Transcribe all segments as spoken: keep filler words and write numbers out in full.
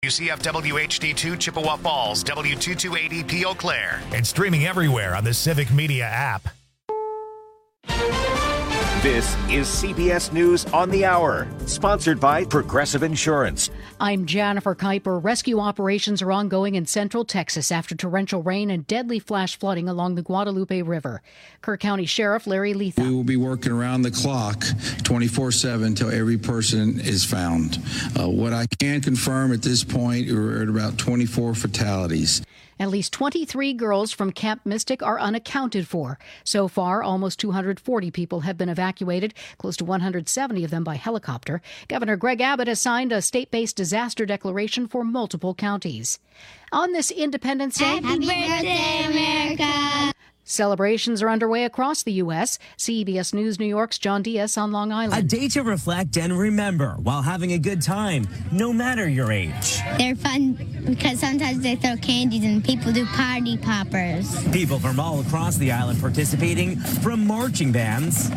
W C F W H D two Chippewa Falls, W two two eight E P Eau Claire. And streaming everywhere on the Civic Media app. This is C B S News on the Hour, sponsored by Progressive Insurance. I'm Jennifer Kuiper. Rescue operations are ongoing in central Texas after torrential rain and deadly flash flooding along the Guadalupe River. Kerr County Sheriff Larry Letha. We will be working around the clock twenty-four seven until every person is found. Uh, what I can confirm at this point, we're at about twenty-four fatalities. At least twenty-three girls from Camp Mystic are unaccounted for. So far, almost two hundred forty people have been evacuated, close to one hundred seventy of them by helicopter. Governor Greg Abbott has signed a state-based disaster declaration for multiple counties. On this Independence Day, Happy birthday, America! Celebrations are underway across the U S C B S News New York's John Diaz on Long Island. A day to reflect and remember while having a good time, no matter your age. They're fun because sometimes they throw candies and people do party poppers. People from all across the island participating, from marching bands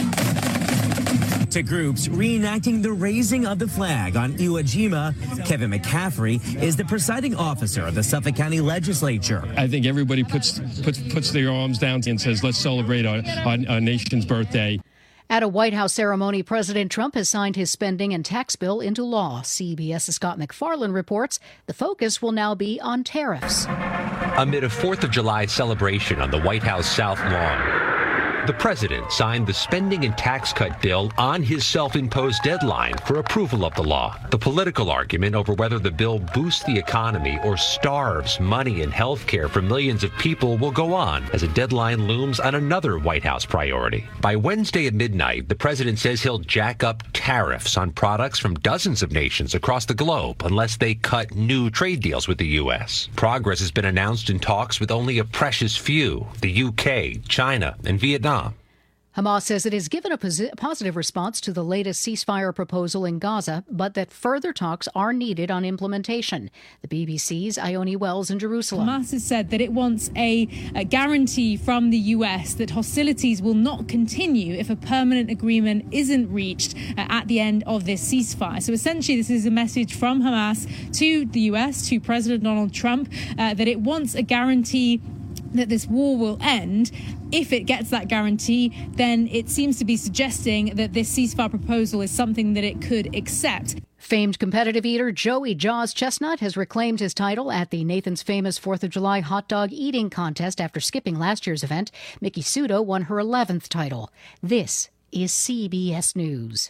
to groups reenacting the raising of the flag on Iwo Jima. Kevin McCaffrey is the presiding officer of the Suffolk County Legislature. I think everybody puts puts puts their arms down and says, let's celebrate our, our, our nation's birthday. At a White House ceremony, President Trump has signed his spending and tax bill into law. CBS's Scott McFarland reports the focus will now be on tariffs. Amid a fourth of July celebration on the White House South Lawn, the president signed the spending and tax cut bill on his self-imposed deadline for approval of the law. The political argument over whether the bill boosts the economy or starves money and health care for millions of people will go on as a deadline looms on another White House priority. By Wednesday at midnight, the president says he'll jack up tariffs on products from dozens of nations across the globe unless they cut new trade deals with the U S. Progress has been announced in talks with only a precious few, the U K, China, and Vietnam. Hamas says it has given a posi- positive response to the latest ceasefire proposal in Gaza, but that further talks are needed on implementation. The B B C's Ione Wells in Jerusalem. Hamas has said that it wants a, a guarantee from the U S that hostilities will not continue if a permanent agreement isn't reached uh, at the end of this ceasefire. So essentially, this is a message from Hamas to the U S, to President Donald Trump, uh, that it wants a guarantee that this war will end. If it gets that guarantee, then it seems to be suggesting that this ceasefire proposal is something that it could accept. Famed competitive eater Joey Jaws Chestnut has reclaimed his title at the Nathan's Famous fourth of July hot dog eating contest after skipping last year's event. Mickey Sudo won her eleventh title. This is C B S News.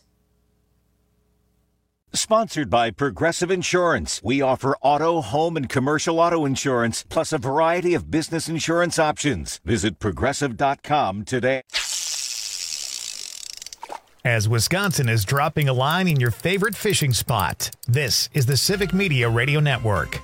Sponsored by Progressive Insurance. We offer auto, home, and commercial auto insurance, plus a variety of business insurance options. Visit progressive dot com today. As Wisconsin is dropping a line in your favorite fishing spot, this is the Civic Media Radio Network.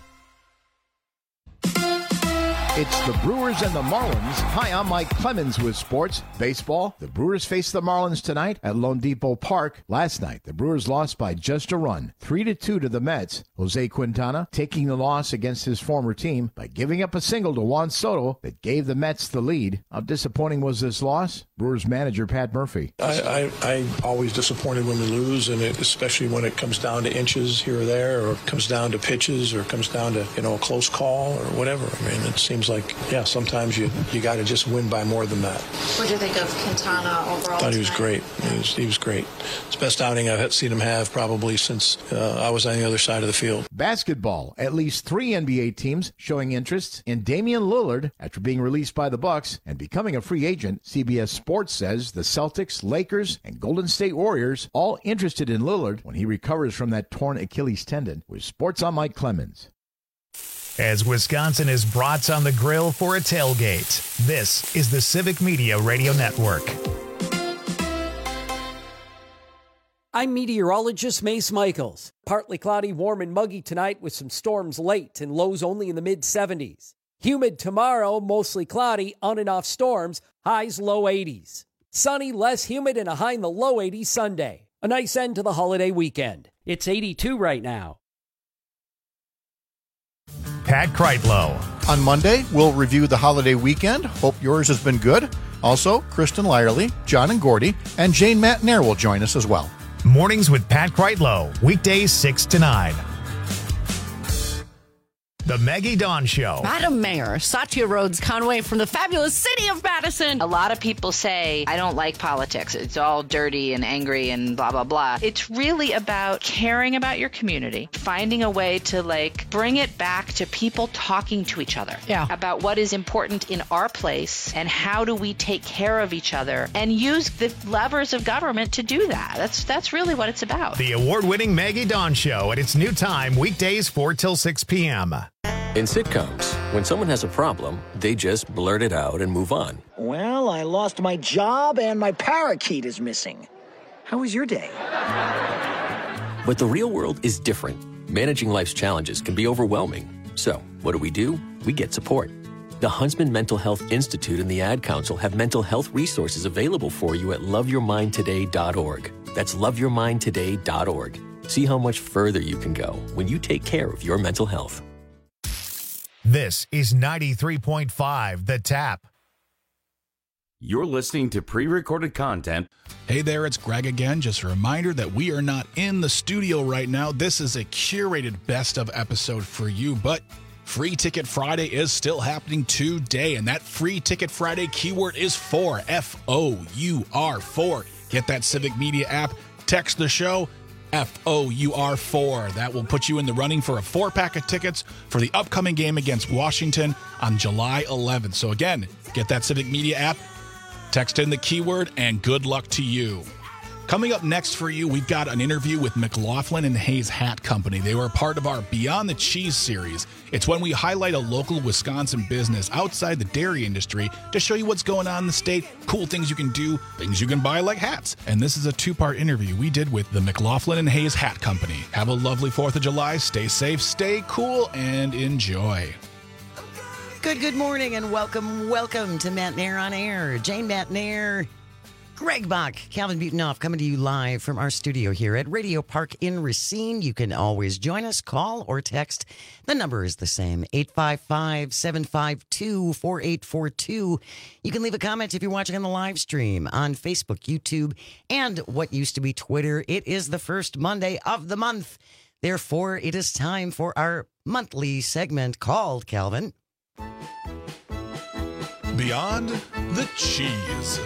It's the Brewers and the Marlins. Hi, I'm Mike Clemens with sports. Baseball, the Brewers face the Marlins tonight at Lone Depot Park. Last night, the Brewers lost by just a run, three to two to the Mets. Jose Quintana taking the loss against his former team by giving up a single to Juan Soto that gave the Mets the lead. How disappointing was this loss? Brewers manager Pat Murphy. I, I, I'm always disappointed when we lose, and it, especially when it comes down to inches here or there, or comes down to pitches, or comes down to, you know, a close call or whatever. I mean, it seems like, yeah, sometimes you, you got to just win by more than that. What do you think of Quintana overall? I thought he was tonight? great. He was, he was great. It's the best outing I've seen him have probably since uh, I was on the other side of the field. Basketball, at least three N B A teams showing interest in Damian Lillard after being released by the Bucks and becoming a free agent. C B S Sports says the Celtics, Lakers, and Golden State Warriors all interested in Lillard when he recovers from that torn Achilles tendon. With Sports, I'm Mike Clemens. As Wisconsin is brats on the grill for a tailgate, this is the Civic Media Radio Network. I'm meteorologist Mace Michaels. Partly cloudy, warm, and muggy tonight with some storms late and lows only in the mid seventies. Humid tomorrow, mostly cloudy, on and off storms, highs low eighties. Sunny, less humid, and a high in the low eighties Sunday. A nice end to the holiday weekend. It's eighty-two right now. Pat Kreitlow. On Monday, we'll review the holiday weekend. Hope yours has been good. Also, Kristen Lyerly, John and Gordy, and Jane Matnair will join us as well. Mornings with Pat Kreitlow, weekdays six to nine. The Maggie Dawn Show. Madam Mayor, Satya Rhodes Conway from the fabulous city of Madison. A lot of people say, I don't like politics. It's all dirty and angry and blah, blah, blah. It's really about caring about your community, finding a way to like bring it back to people talking to each other yeah. about what is important in our place and how do we take care of each other and use the levers of government to do that. That's, that's really what it's about. The award-winning Maggie Dawn Show at its new time, weekdays four till six p.m. In sitcoms, when someone has a problem, they just blurt it out and move on. Well, I lost my job and my parakeet is missing. How was your day? But the real world is different. Managing life's challenges can be overwhelming. So, what do we do? We get support. The Huntsman Mental Health Institute and the Ad Council have mental health resources available for you at love your mind today dot org. That's love your mind today dot org. See how much further you can go when you take care of your mental health. This is ninety-three point five The Tap. You're listening to pre-recorded content. Hey there, it's Greg again. Just a reminder that we are not in the studio right now. This is a curated best of episode for you, but Free Ticket Friday is still happening today, and that Free Ticket Friday keyword is four, F O U R, four. Get that Civic Media app, text the show, F O U R four. That will put you in the running for a four-pack of tickets for the upcoming game against Washington on July eleventh. So again, get that Civic Media app, text in the keyword, and good luck to you. Coming up next for you, we've got an interview with McLaughlin and Hayes Hat Company. They were a part of our Beyond the Cheese series. It's when we highlight a local Wisconsin business outside the dairy industry to show you what's going on in the state, cool things you can do, things you can buy like hats. And this is a two-part interview we did with the McLaughlin and Hayes Hat Company. Have a lovely fourth of July. Stay safe, stay cool, and enjoy. Good, good morning, and welcome, welcome to Matt Nair on Air. Jane Matt Nair, Greg Bach, Calvin Butonoff coming to you live from our studio here at Radio Park in Racine. You can always join us, call or text. The number is the same, eight five five, seven five two, four eight four two. You can leave a comment if you're watching on the live stream on Facebook, YouTube, and what used to be Twitter. It is the first Monday of the month. Therefore, it is time for our monthly segment called, Calvin, Beyond the Cheese.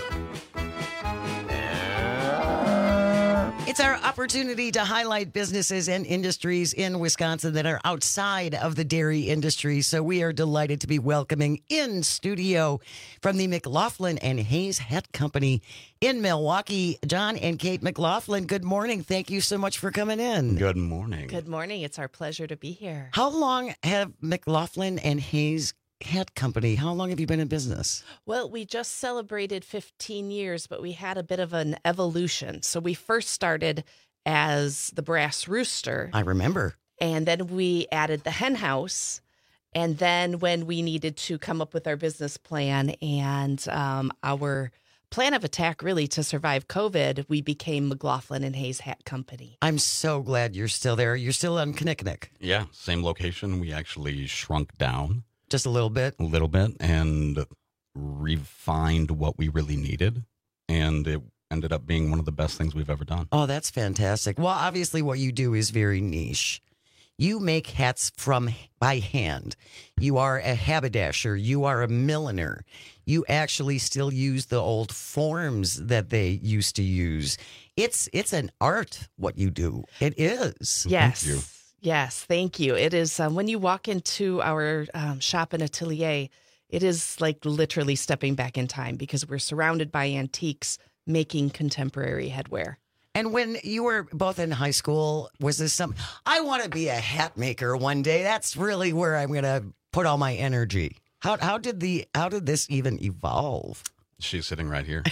It's our opportunity to highlight businesses and industries in Wisconsin that are outside of the dairy industry. So we are delighted to be welcoming in studio from the McLaughlin and Hayes Hat Company in Milwaukee, John and Kate McLaughlin. Good morning. Thank you so much for coming in. Good morning. Good morning. It's our pleasure to be here. How long have McLaughlin and Hayes Hat Company, how long have you been in business? Well, we just celebrated fifteen years, but we had a bit of an evolution. So we first started as the Brass Rooster. I remember. And then we added the Hen House. And then when we needed to come up with our business plan and um, our plan of attack, really, to survive COVID, we became McLaughlin and Hayes Hat Company. I'm so glad you're still there. You're still on Kinnickinnick. Yeah, same location. We actually shrunk down. Just a little bit? A little bit, and refined what we really needed. And it ended up being one of the best things we've ever done. Oh, that's fantastic. Well, obviously what you do is very niche. You make hats from by hand. You are a haberdasher. You are a milliner. You actually still use the old forms that they used to use. It's it's an art, what you do. It is. Yes. Thank you. Yes, thank you. It is um, when you walk into our um, shop and atelier, it is like literally stepping back in time because we're surrounded by antiques making contemporary headwear. And when you were both in high school, was this something, I want to be a hat maker one day. That's really where I'm going to put all my energy. How how did the how did this even evolve? She's sitting right here.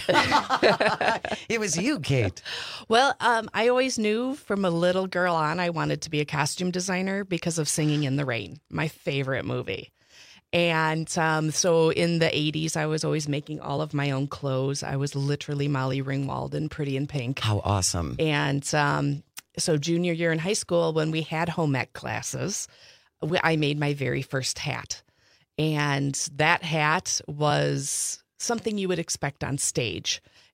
It was you, Kate. Well, um, I always knew from a little girl on I wanted to be a costume designer because of Singing in the Rain, my favorite movie. And um, so in the eighties, I was always making all of my own clothes. I was literally Molly Ringwald in Pretty in Pink. How awesome. And um, so junior year in high school, when we had home ec classes, we, I made my very first hat. And that hat was something you would expect on stage.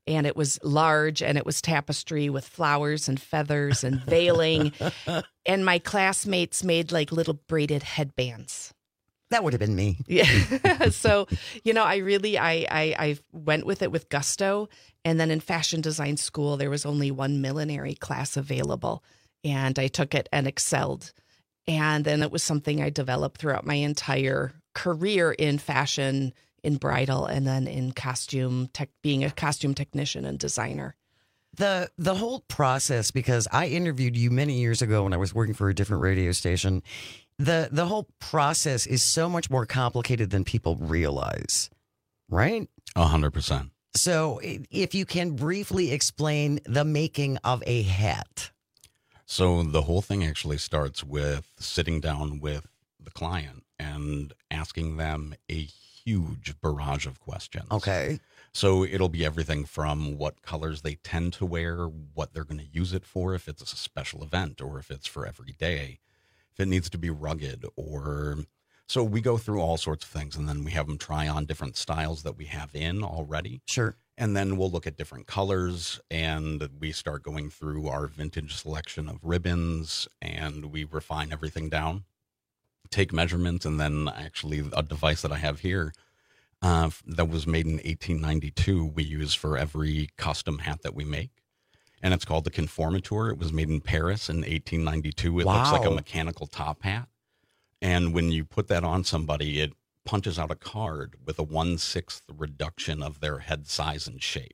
and it was large, and it was tapestry with flowers and feathers and veiling. And my classmates made like little braided headbands. That would have been me. Yeah. So, you know, I really, I, I, I went with it with gusto. And then in fashion design school, there was only one millinery class available. And I took it and excelled. And then it was something I developed throughout my entire career in fashion, in bridal, and then in costume, tech, being a costume technician and designer. The the whole process, because I interviewed you many years ago when I was working for a different radio station, the the whole process is so much more complicated than people realize, right? A hundred percent. So if you can briefly explain the making of a hat. So the whole thing actually starts with sitting down with the client and asking them a huge barrage of questions. Okay. So it'll be everything from what colors they tend to wear, what they're going to use it for, if it's a special event or if it's for every day, if it needs to be rugged or... So we go through all sorts of things, and then we have them try on different styles that we have in already. Sure. And then we'll look at different colors, and we start going through our vintage selection of ribbons, and we refine everything down, take measurements, and then actually a device that I have here uh, that was made in eighteen ninety-two we use for every custom hat that we make. And it's called the Conformateur. It was made in Paris in eighteen ninety-two. It Wow. looks like a mechanical top hat. And when you put that on somebody, it punches out a card with a one-sixth reduction of their head size and shape.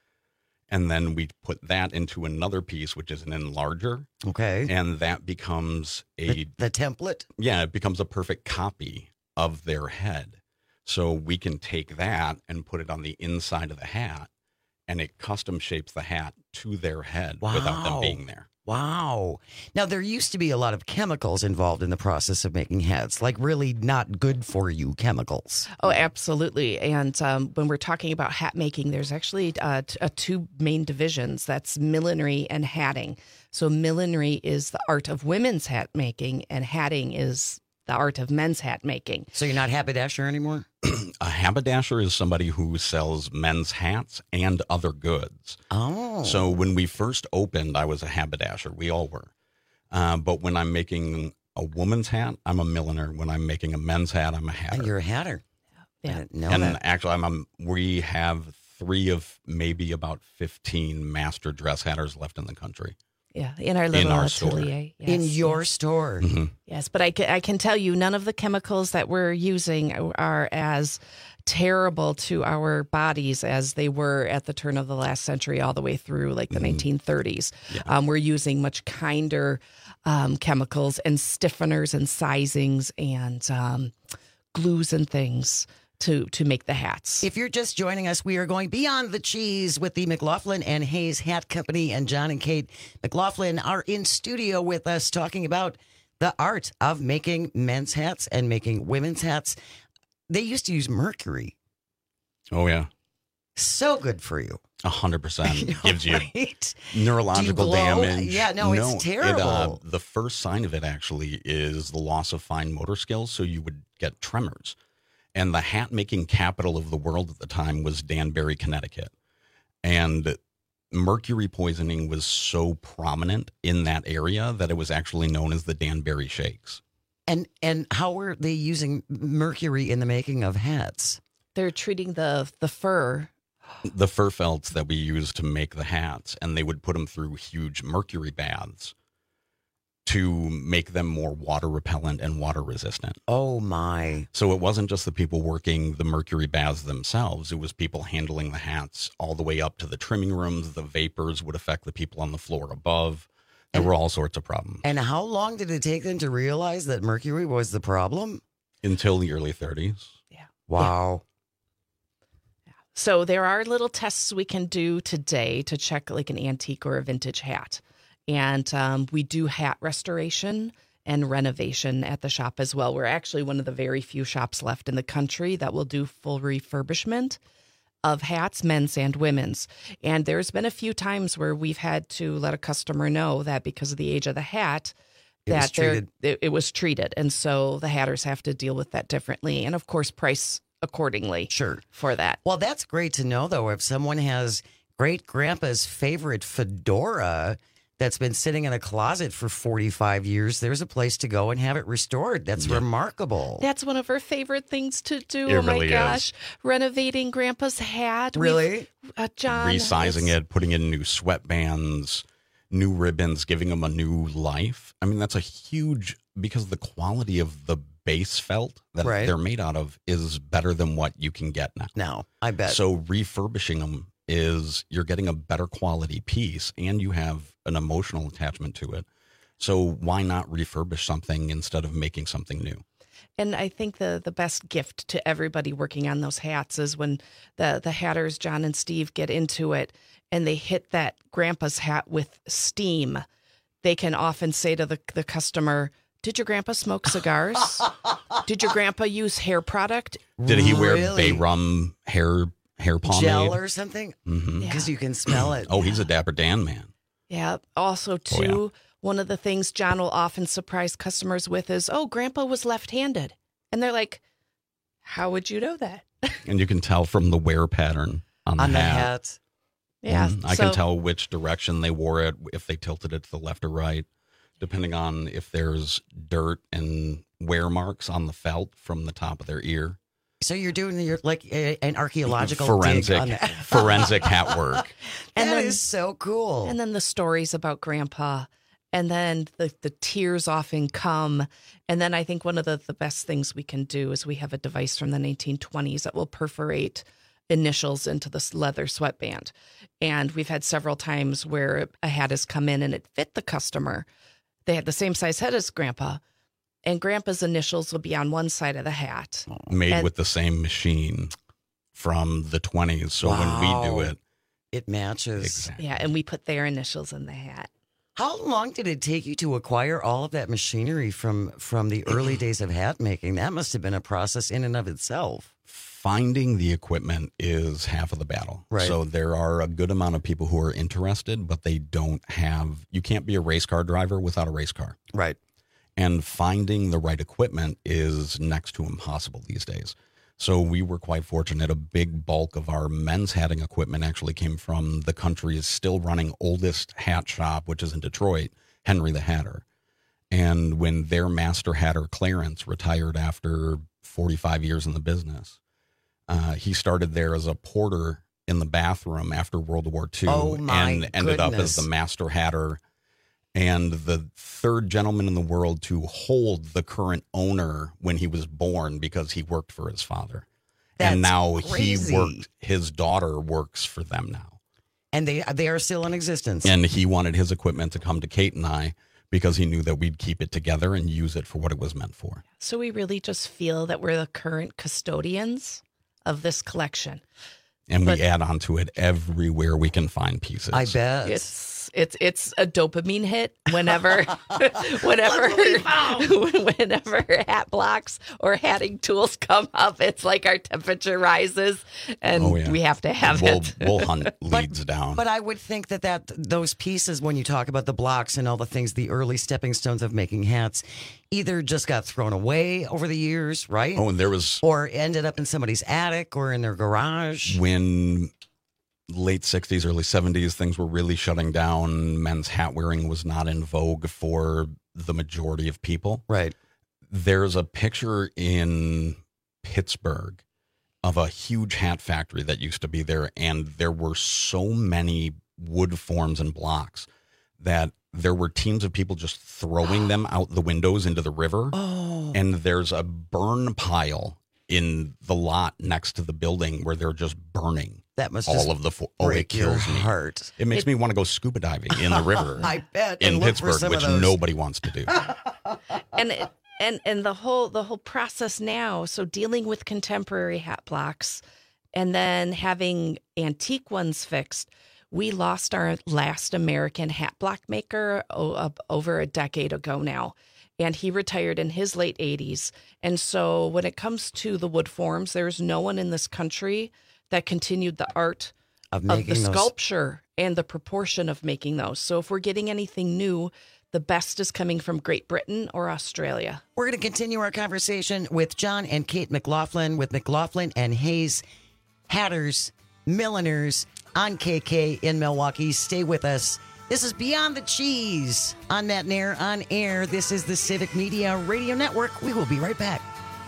And then we put that into another piece, which is an enlarger. Okay. And that becomes a... The, the template? Yeah, it becomes a perfect copy of their head. So we can take that and put it on the inside of the hat, and it custom shapes the hat to their head Wow. without them being there. Wow. Now, there used to be a lot of chemicals involved in the process of making hats, like really not good for you chemicals. Oh, absolutely. And um, when we're talking about hat making, there's actually uh, t- uh, two main divisions. That's millinery and hatting. So millinery is the art of women's hat making, and hatting is the art of men's hat making. So you're not haberdasher anymore? A haberdasher is somebody who sells men's hats and other goods. Oh. So when we first opened, I was a haberdasher. We all were. Uh, but when I'm making a woman's hat, I'm a milliner. When I'm making a men's hat, I'm a hatter. And you're a hatter. Yeah. I didn't know and that. actually, I'm, I'm, we have three of maybe about fifteen master dress hatters left in the country. Yeah, in our little In our atelier. store. Yes, in your yes. store. Mm-hmm. Yes, but I can, I can tell you none of the chemicals that we're using are as terrible to our bodies as they were at the turn of the last century all the way through like the Mm-hmm. nineteen thirties. Yeah. Um, we're using much kinder um, chemicals and stiffeners and sizings and um, glues and things to to make the hats. If you're just joining us, we are going beyond the cheese with the McLaughlin and Hayes Hat Company, and John and Kate McLaughlin are in studio with us talking about the art of making men's hats and making women's hats. They used to use mercury. Oh, yeah. So good for you. A hundred percent gives you Right? neurological Do you glow? damage. Yeah, no, it's It, uh, terrible. the first sign of it actually is the loss of fine motor skills, so you would get tremors. And the hat making capital of the world at the time was Danbury, Connecticut. And mercury poisoning was so prominent in that area that it was actually known as the Danbury Shakes. And and how were they using mercury in the making of hats? They're treating the the fur. The fur felts that we used to make the hats, and they would put them through huge mercury baths to make them more water repellent and water resistant. Oh, my. So it wasn't just the people working the mercury baths themselves. It was people handling the hats all the way up to the trimming rooms. The vapors would affect the people on the floor above. There were all sorts of problems. And how long did it take them to realize that mercury was the problem? Until the early thirties. Yeah. Wow. So there are little tests we can do today to check like an antique or a vintage hat. And um, we do hat restoration and renovation at the shop as well. We're actually one of the very few shops left in the country that will do full refurbishment of hats, men's and women's. And there's been a few times where we've had to let a customer know that because of the age of the hat, It was that they're- treated. it, it was treated. And so the hatters have to deal with that differently. And of course, price accordingly Sure. for that. Well, that's great to know, though. If someone has great grandpa's favorite fedora that's been sitting in a closet for forty-five years. There's a place to go and have it restored. That's yeah. remarkable. That's one of our favorite things to do. It oh my really gosh. is. Renovating Grandpa's hat. Really? Uh, John. Resizing has... it, putting in new sweatbands, new ribbons, giving them a new life. I mean, that's a huge, because the quality of the base felt that right. they're made out of is better than what you can get now. No, I bet. So refurbishing them is you're getting a better quality piece and you have an emotional attachment to it. So why not refurbish something instead of making something new? And I think the the best gift to everybody working on those hats is when the, the hatters, John and Steve, get into it and they hit that grandpa's hat with steam. They can often say to the, the customer, did your grandpa smoke cigars? Did your grandpa use hair product? Did he wear Really? Bay Rum hair hair pomade? Gel or something? Mhm. Because you can smell it. Oh, he's a Dapper Dan man. Yeah. Also, too, Oh, yeah. one of the things John will often surprise customers with is, oh, grandpa was left-handed. And they're like, how would you know that? And you can tell from the wear pattern on the On the hat. hat. Yeah. Mhm. I so- can tell which direction they wore it, if they tilted it to the left or right, depending on if there's dirt and wear marks on the felt from the top of their ear. So you're doing your, like a, an archaeological forensic dig on that. forensic hat work. And And that then- is so cool. And then the stories about grandpa. And then the, the tears often come. And then I think one of the, the best things we can do is we have a device from the nineteen twenties that will perforate initials into this leather sweatband. And we've had several times where a hat has come in and it fit the customer. They had the same size head as grandpa. And grandpa's initials will be on one side of the hat. Made And- with the same machine from the twenties. So when we do Wow. it, it matches. exactly. Yeah, and we put their initials in the hat. How long did it take you to acquire all of that machinery from from the early days of hat making? That must have been a process in and of itself. Finding the equipment is half of the battle. Right. So there are a good amount of people who are interested, but they don't have, you can't be a race car driver without a race car. Right. And finding the right equipment is next to impossible these days. So we were quite fortunate. A big bulk of our men's hatting equipment actually came from the country's still running oldest hat shop, which is in Detroit, Henry the Hatter. And when their master hatter, Clarence, retired after forty-five years in the business, uh, he started there as a porter in the bathroom after World War Two Oh, my and ended up as goodness. the master hatter and the third gentleman in the world to hold the current owner when he was born because he worked for his father. That's and now crazy. he worked, his daughter works for them now. And they they are still in existence. And he wanted his equipment to come to Kate and I because he knew that we'd keep it together and use it for what it was meant for. So we really just feel that we're the current custodians of this collection. And But- we add on to it everywhere we can find pieces. I bet. It's it's it's a dopamine hit whenever whenever whenever hat blocks or hatting tools come up. It's like our temperature rises and Oh, yeah. we have to have we'll, it. we'll hunt leads down. But I would think that, that those pieces, when you talk about the blocks and all the things, the early stepping stones of making hats, either just got thrown away over the years, right? oh, and there was Or ended up in somebody's attic or in their garage. when late sixties, early seventies, things were really shutting down. Men's hat wearing was not in vogue for the majority of people. Right. There's a picture in Pittsburgh of a huge hat factory that used to be there, and there were so many wood forms and blocks that there were teams of people just throwing them out the windows into the river. Oh. And there's a burn pile in the lot next to the building where they're just burning That must all just of the fo- oh, it break your kills me. heart. It makes It- me want to go scuba diving in the river I bet. in and look for Pittsburgh, some of which those. nobody wants to do. and it, and and the whole the whole process now, so dealing with contemporary hat blocks and then having antique ones fixed. We lost our last American hat block maker oh, up over a decade ago now, and he retired in his late eighties. And so when it comes to the wood forms, there's no one in this country that continued the art Of of the making those. sculpture and the proportion of making those. So if we're getting anything new, the best is coming from Great Britain or Australia. We're going to continue our conversation with John and Kate McLaughlin with McLaughlin and Hayes Hatters, Milliners, on K K in Milwaukee. Stay with us. This is Beyond the Cheese on Matt Nair on air. This is the Civic Media Radio Network. We will be right back.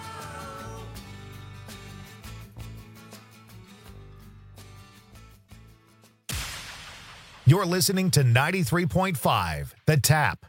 You're listening to ninety-three point five, The Tap.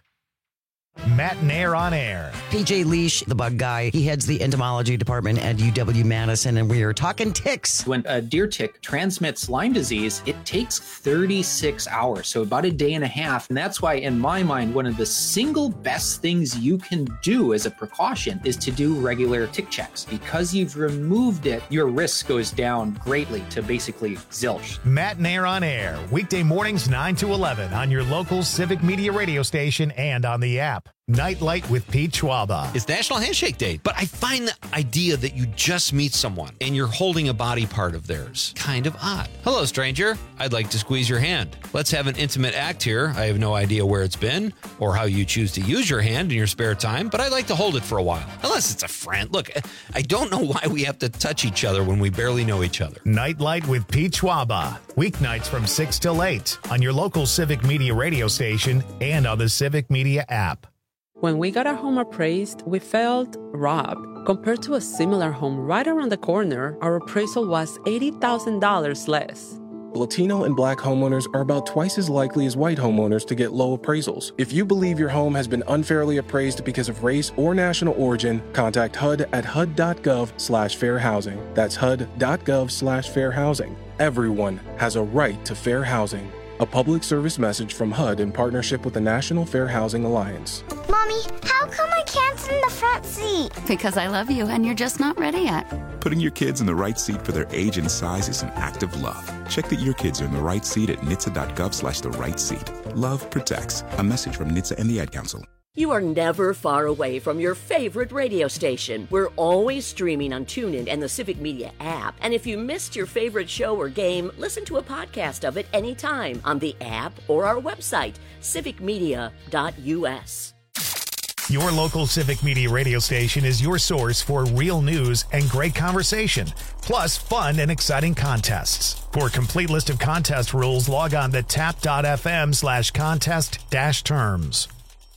Matt Nair on air. P J Leash, the bug guy, he heads the entomology department at U W Madison, and we are talking ticks. When a deer tick transmits Lyme disease, it takes thirty-six hours, so about a day and a half. And that's why, in my mind, one of the single best things you can do as a precaution is to do regular tick checks. Because you've removed it, your risk goes down greatly to basically zilch. Matt Nair on air, weekday mornings nine to eleven on your local Civic Media radio station and on the app. Nightlight with Pete Schwaba. It's National Handshake Day, but I find the idea that you just meet someone and you're holding a body part of theirs kind of odd. Hello, stranger. I'd like to squeeze your hand. Let's have an intimate act here. I have no idea where it's been or how you choose to use your hand in your spare time, but I'd like to hold it for a while. Unless it's a friend. Look, I don't know why we have to touch each other when we barely know each other. Nightlight with Pete Schwaba. Weeknights from six till eight on your local Civic Media radio station and on the Civic Media app. When we got our home appraised, we felt robbed. Compared to a similar home right around the corner, our appraisal was eighty thousand dollars less. Latino and Black homeowners are about twice as likely as white homeowners to get low appraisals. If you believe your home has been unfairly appraised because of race or national origin, contact H U D at H U D dot gov slash fair housing. That's H U D dot gov slash fair housing. Everyone has a right to fair housing. A public service message from H U D in partnership with the National Fair Housing Alliance. Mommy, how come I can't sit in the front seat? Because I love you and you're just not ready yet. Putting your kids in the right seat for their age and size is an act of love. Check that your kids are in the right seat at N H T S A dot gov slash the right seat. Love protects. A message from N H T S A and the Ad Council. You are never far away from your favorite radio station. We're always streaming on TuneIn and the Civic Media app. And if you missed your favorite show or game, listen to a podcast of it anytime on the app or our website, civic media dot U S. Your local Civic Media radio station is your source for real news and great conversation, plus fun and exciting contests. For a complete list of contest rules, log on to tap dot f m slash contest dash terms.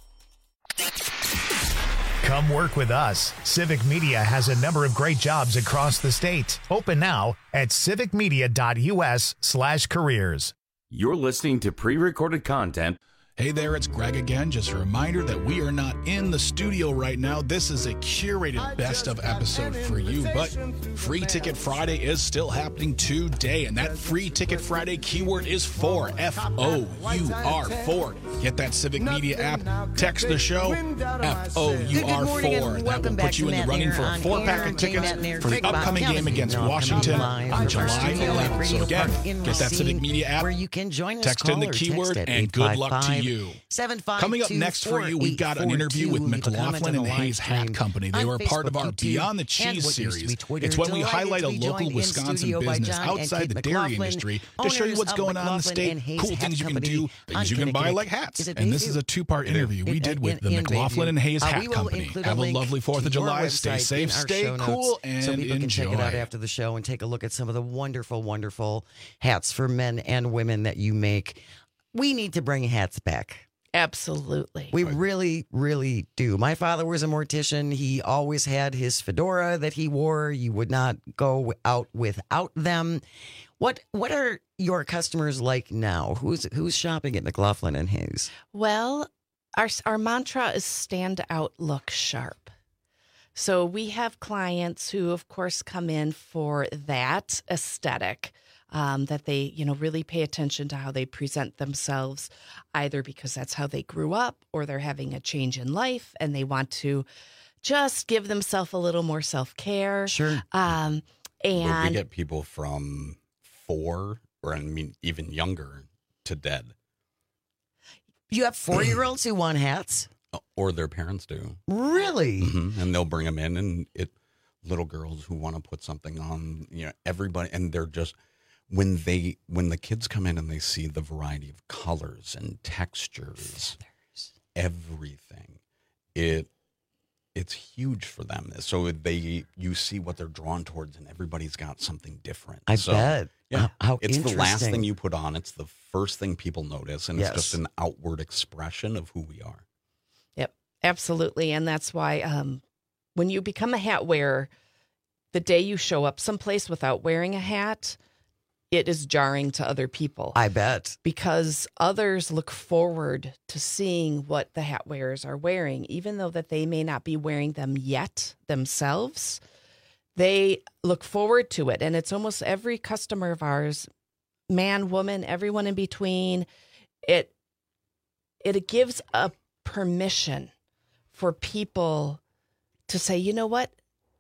Come work with us. Civic Media has a number of great jobs across the state. Open now at civic media dot U S slash careers. You're listening to pre-recorded content. Hey there, it's Greg again. Just a reminder that we are not in the studio right now. This is a curated best of episode for you, but Free Ticket Friday is still happening today, and that Free Ticket Friday keyword is FOUR, F O U R, four. Get that Civic Media app, text the show, F O U R four. That will put you in the running for a four-pack of tickets for the upcoming game against Washington on July eleventh. So again, get that Civic Media app, text in the keyword, and good luck to you. Coming up next for you, we've got an interview with McLaughlin and Hayes Hat Company. They were part of our Beyond the Cheese series. It's when we highlight a local Wisconsin business outside the dairy industry to show you what's going on in the state, cool things you can do, things you can buy like hats. And this is a two-part interview we did with the McLaughlin and Hayes Hat Company. Have a lovely fourth of July. Stay safe, stay cool, and so people enjoy. can check it out after the show and take a look at some of the wonderful, wonderful hats for men and women that you make. We need to bring hats back. Absolutely. We really, really do. My father was a mortician. He always had his fedora that he wore. You would not go out without them. What What are your customers like now? Who's who's shopping at McLaughlin and Hayes? Well, our our mantra is stand out, look sharp. So we have clients who, of course, come in for that aesthetic. Um, that they, you know, really pay attention to how they present themselves, either because that's how they grew up or they're having a change in life and they want to just give themselves a little more self-care. Sure. Um, and Where we get people from four or I mean even younger to dead. You have four-year-olds who want hats? Or their parents do. Really? Mm-hmm. And they'll bring them in, and it little girls who want to put something on, you know, everybody, and they're just when they when the kids come in and they see the variety of colors and textures, feathers, everything, it it's huge for them. So they, you see what they're drawn towards, and everybody's got something different. I so, bet. Yeah, How, how it's the last interesting. thing you put on. It's the first thing people notice, and Yes. it's just an outward expression of who we are. Yep, absolutely. And that's why um, when you become a hat wearer, the day you show up someplace without wearing a hat, it is jarring to other people. I bet. Because others look forward to seeing what the hat wearers are wearing, even though that they may not be wearing them yet themselves. They look forward to it. And it's almost every customer of ours, man, woman, everyone in between. It, it gives a permission for people to say, you know what?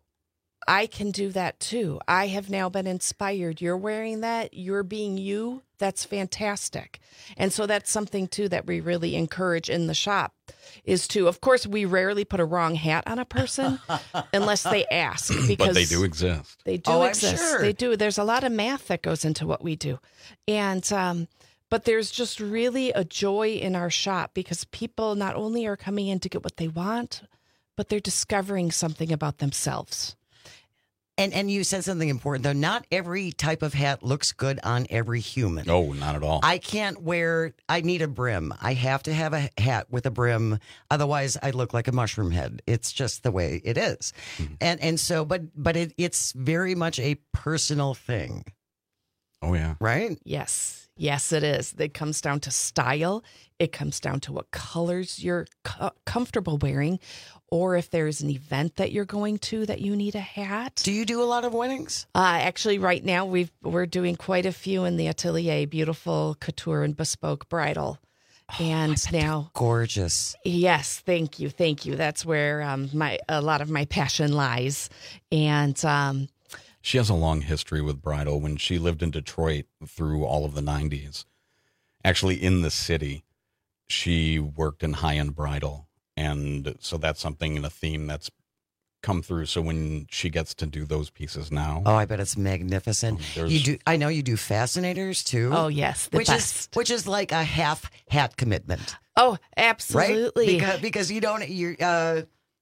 I can do that too. I have now been inspired. You're wearing that. You're being you. That's fantastic. And so that's something too that we really encourage in the shop is to, of course, we rarely put a wrong hat on a person unless they ask. Because But they do exist. They do Oh, I'm exist. sure. They do. There's a lot of math that goes into what we do. And, um, but there's just really a joy in our shop because people not only are coming in to get what they want, but they're discovering something about themselves. And and you said something important, though. Not every type of hat looks good on every human. No, not at all. I can't wear, I need a brim. I have to have a hat with a brim. Otherwise, I look like a mushroom head. It's just the way it is. Mm-hmm. And and so, but but it, it's very much a personal thing. Oh, yeah. Right? Yes. Yes, it is. It comes down to style. It comes down to what colors you're co- comfortable wearing, or if there's an event that you're going to that you need a hat. Do you do a lot of weddings? Uh, actually, right now we've we're doing quite a few in the atelier. Beautiful couture and bespoke bridal, Oh, and now gorgeous. Yes, thank you, thank you. That's where um, my a lot of my passion lies, and. Um, She has a long history with bridal. When she lived in Detroit through all of the nineties, actually in the city, she worked in high-end bridal. And so that's something, a theme that's come through. So when she gets to do those pieces now. Oh, I bet it's magnificent. There's- You do. I know you do fascinators too. Oh, yes, the which is best. which is like a half hat commitment. Oh, absolutely. Right? Because because you don't you uh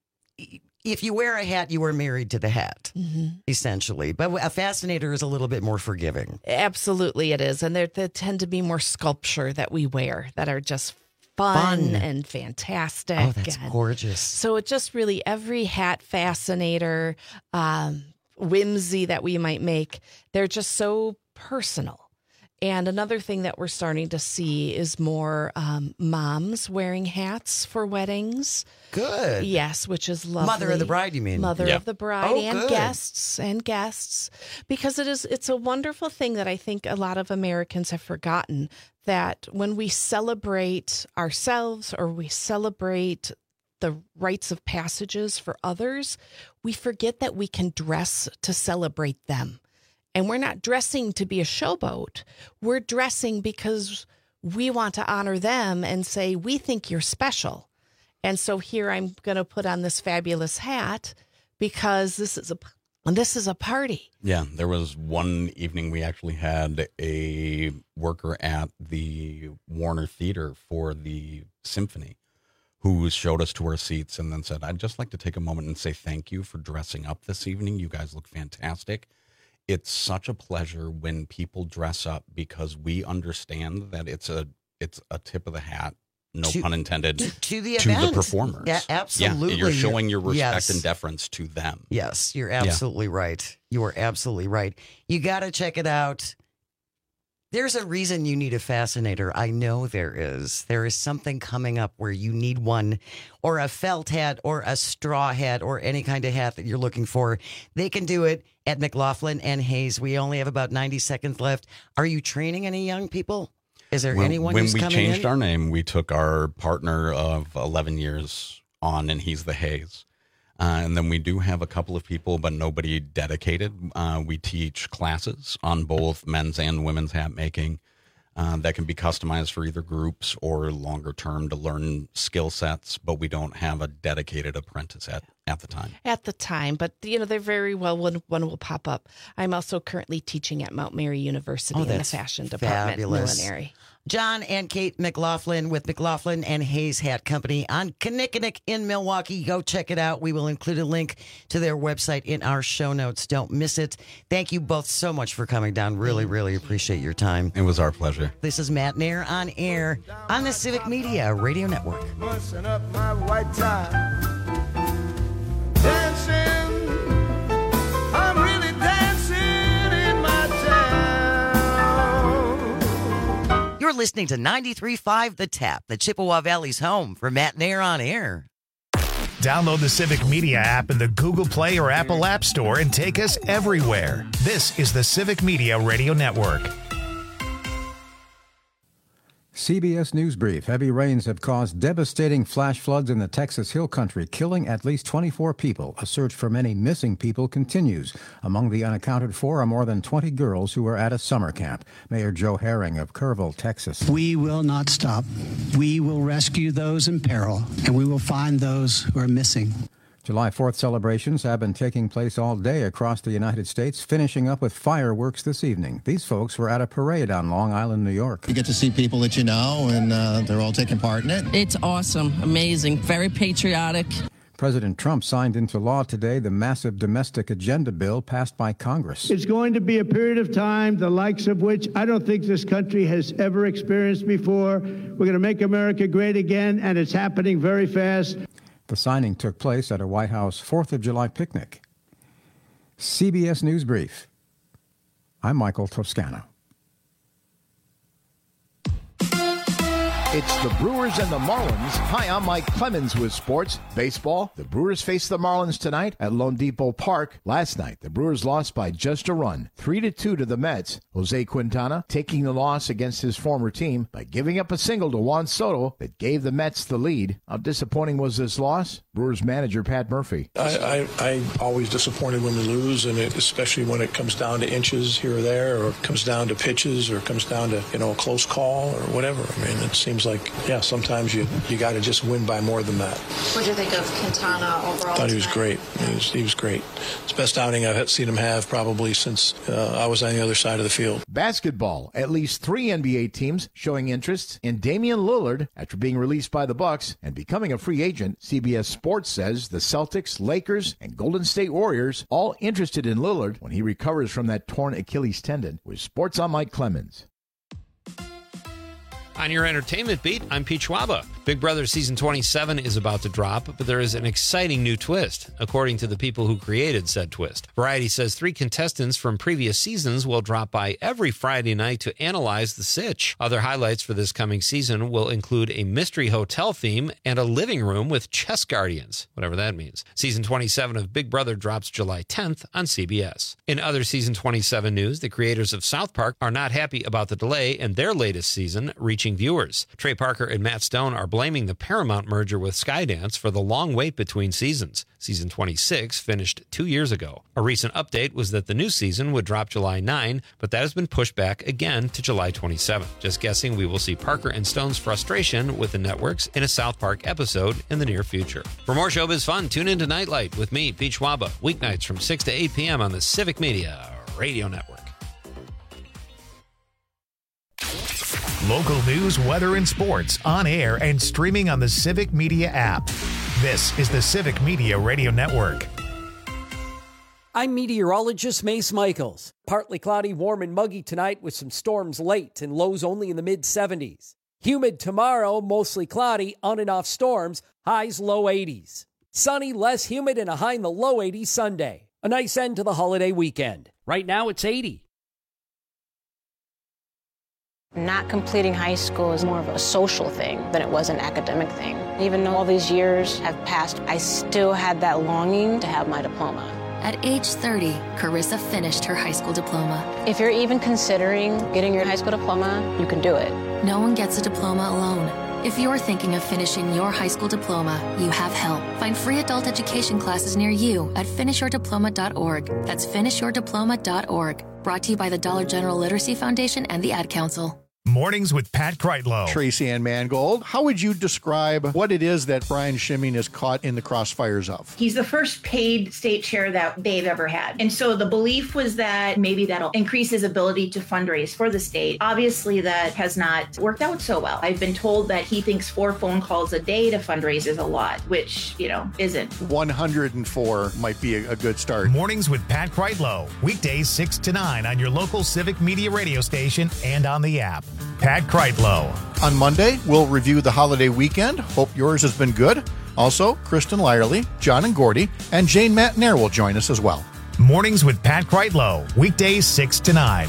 if you wear a hat, you are married to the hat, Mhm. essentially. But a fascinator is a little bit more forgiving. Absolutely, it is, and there, there tend to be more sculpture that we wear that are just fun, Fun. and fantastic. Oh, that's and gorgeous. So it just really every hat fascinator, um, whimsy that we might make, they're just so personal. And another thing that we're starting to see is more um, moms wearing hats for weddings. Good. Yes, which is lovely. Mother of the bride, you mean? Mother Yeah. of the bride Oh, and good. guests and guests. Because it is it's a wonderful thing that I think a lot of Americans have forgotten, that when we celebrate ourselves or we celebrate the rites of passages for others, we forget that we can dress to celebrate them. And we're not dressing to be a showboat. We're dressing because we want to honor them and say, we think you're special. And so here I'm going to put on this fabulous hat because this is a this is a party. Yeah, there was one evening we actually had a worker at the Warner Theater for the symphony who showed us to our seats and then said, I'd just like to take a moment and say thank you for dressing up this evening. You guys look fantastic. It's such a pleasure when people dress up because we understand that it's a it's a tip of the hat, no To- pun intended, to- to the to the event. performers. Yeah, absolutely. you're showing your respect Yes. and deference to them. Yes, you're absolutely right. You are absolutely right. You got to check it out. There's a reason you need a fascinator. I know there is. There is something coming up where you need one, or a felt hat, or a straw hat, or any kind of hat that you're looking for. They can do it at McLaughlin and Hayes. We only have about ninety seconds left. Are you training any young people? Is there When, anyone when who's we coming changed in? our name, we took our partner of eleven years on, and he's the Hayes. Uh, and then we do have a couple of people, but nobody dedicated. Uh, we teach classes on both men's and women's hat making uh, that can be customized for either groups or longer term to learn skill sets, but we don't have a dedicated apprentice at, at the time. At the time, but you know, they're very well, one, one will pop up. I'm also currently teaching at Mount Mary University Oh, in the that's fashion department, fabulous. millinery. John and Kate McLaughlin with McLaughlin and Hayes Hat Company on Kinnickinnick in Milwaukee. Go check it out. We will include a link to their website in our show notes. Don't miss it. Thank you both so much for coming down. Really, really appreciate your time. It was our pleasure. This is Matt Nair on air on the Civic Media Radio Network. Busting up my white tie, dancing, I'm really dancing in my town. You're listening to ninety-three point five The Tap, the Chippewa Valley's home for Matt Nair on air. Download the Civic Media app in the Google Play or Apple App Store and take us everywhere. This is the Civic Media Radio Network. C B S News Brief. Heavy rains have caused devastating flash floods in the Texas Hill Country, killing at least twenty-four people. A search for many missing people continues. Among the unaccounted for are more than twenty girls who were at a summer camp. Mayor Joe Herring of Kerrville, Texas. We will not stop. We will rescue those in peril, and we will find those who are missing. July fourth celebrations have been taking place all day across the United States, finishing up with fireworks this evening. These folks were at a parade on Long Island, New York. You get to see people that you know, and uh, they're all taking part in it. It's awesome, amazing, very patriotic. President Trump signed into law today the massive domestic agenda bill passed by Congress. It's going to be a period of time, the likes of which I don't think this country has ever experienced before. We're going to make America great again, and it's happening very fast. The signing took place at a White House fourth of July picnic. C B S News Brief. I'm Michael Toscano. It's the Brewers and the Marlins. Hi, I'm Mike Clemens with sports. Baseball, the Brewers face the Marlins tonight at Lone Depot Park. Last night, the Brewers lost by just a run, three to two to the Mets. Jose Quintana taking the loss against his former team by giving up a single to Juan Soto that gave the Mets the lead. How disappointing was this loss? Brewers manager Pat Murphy. I, I, I'm always disappointed when we lose, and it, especially when it comes down to inches here or there, or it comes down to pitches, or it comes down to, you know, a close call or whatever. I mean, it seems like, yeah, sometimes you, you got to just win by more than that. What do you think of Quintana overall? I thought he was tonight? great. He was, he was great. It's the best outing I've seen him have probably since uh, I was on the other side of the field. Basketball. At least three N B A teams showing interest in Damian Lillard after being released by the Bucks and becoming a free agent. C B S Sports says the Celtics, Lakers, and Golden State Warriors all interested in Lillard when he recovers from that torn Achilles tendon. With Sports, I'm Mike Clemens. On your entertainment beat, I'm Pete Schwaba. Big Brother Season twenty-seven is about to drop, but there is an exciting new twist, according to the people who created said twist. Variety says three contestants from previous seasons will drop by every Friday night to analyze the sitch. Other highlights for this coming season will include a mystery hotel theme and a living room with chess guardians, whatever that means. Season twenty-seven of Big Brother drops July tenth on C B S. In other Season twenty-seven news, the creators of South Park are not happy about the delay in their latest season reaching viewers. Trey Parker and Matt Stone are blaming the Paramount merger with Skydance for the long wait between seasons. Season twenty-six finished two years ago. A recent update was that the new season would drop July ninth, but that has been pushed back again to July twenty-seventh. Just guessing we will see Parker and Stone's frustration with the networks in a South Park episode in the near future. For more showbiz fun, tune into Nightlight with me, Pete Schwaba, weeknights from six to eight p.m. on the Civic Media Radio Network. Local news, weather, and sports on air and streaming on the Civic Media app. This is the Civic Media Radio Network. I'm meteorologist Mace Michaels. Partly cloudy, warm, and muggy tonight with some storms late and lows only in the mid seventies. Humid tomorrow, mostly cloudy, on and off storms, highs low eighties. Sunny, less humid, and a high in the low eighties Sunday. A nice end to the holiday weekend. Right now it's eighty. Not completing high school is more of a social thing than it was an academic thing. Even though all these years have passed, I still had that longing to have my diploma. At age thirty, Carissa finished her high school diploma. If you're even considering getting your high school diploma, you can do it. No one gets a diploma alone. If you're thinking of finishing your high school diploma, you have help. Find free adult education classes near you at finish your diploma dot org. That's finish your diploma dot org. Brought to you by the Dollar General Literacy Foundation and the Ad Council. Mornings with Pat Kreitlow. Tracy Ann Mangold, how would you describe what it is that Brian Schimming is caught in the crossfires of? He's the first paid state chair that they've ever had. And so the belief was that maybe that'll increase his ability to fundraise for the state. Obviously, that has not worked out so well. I've been told that he thinks four phone calls a day to fundraise is a lot, which, you know, isn't. one hundred four might be a, a good start. Mornings with Pat Kreitlow. Weekdays six to nine on your local Civic Media radio station and on the app. Pat Kreitlow. On Monday, we'll review the holiday weekend. Hope yours has been good. Also, Kristen Lyerly, John and Gordy, and Jane Matnair will join us as well. Mornings with Pat Kreitlow. Weekdays six to nine.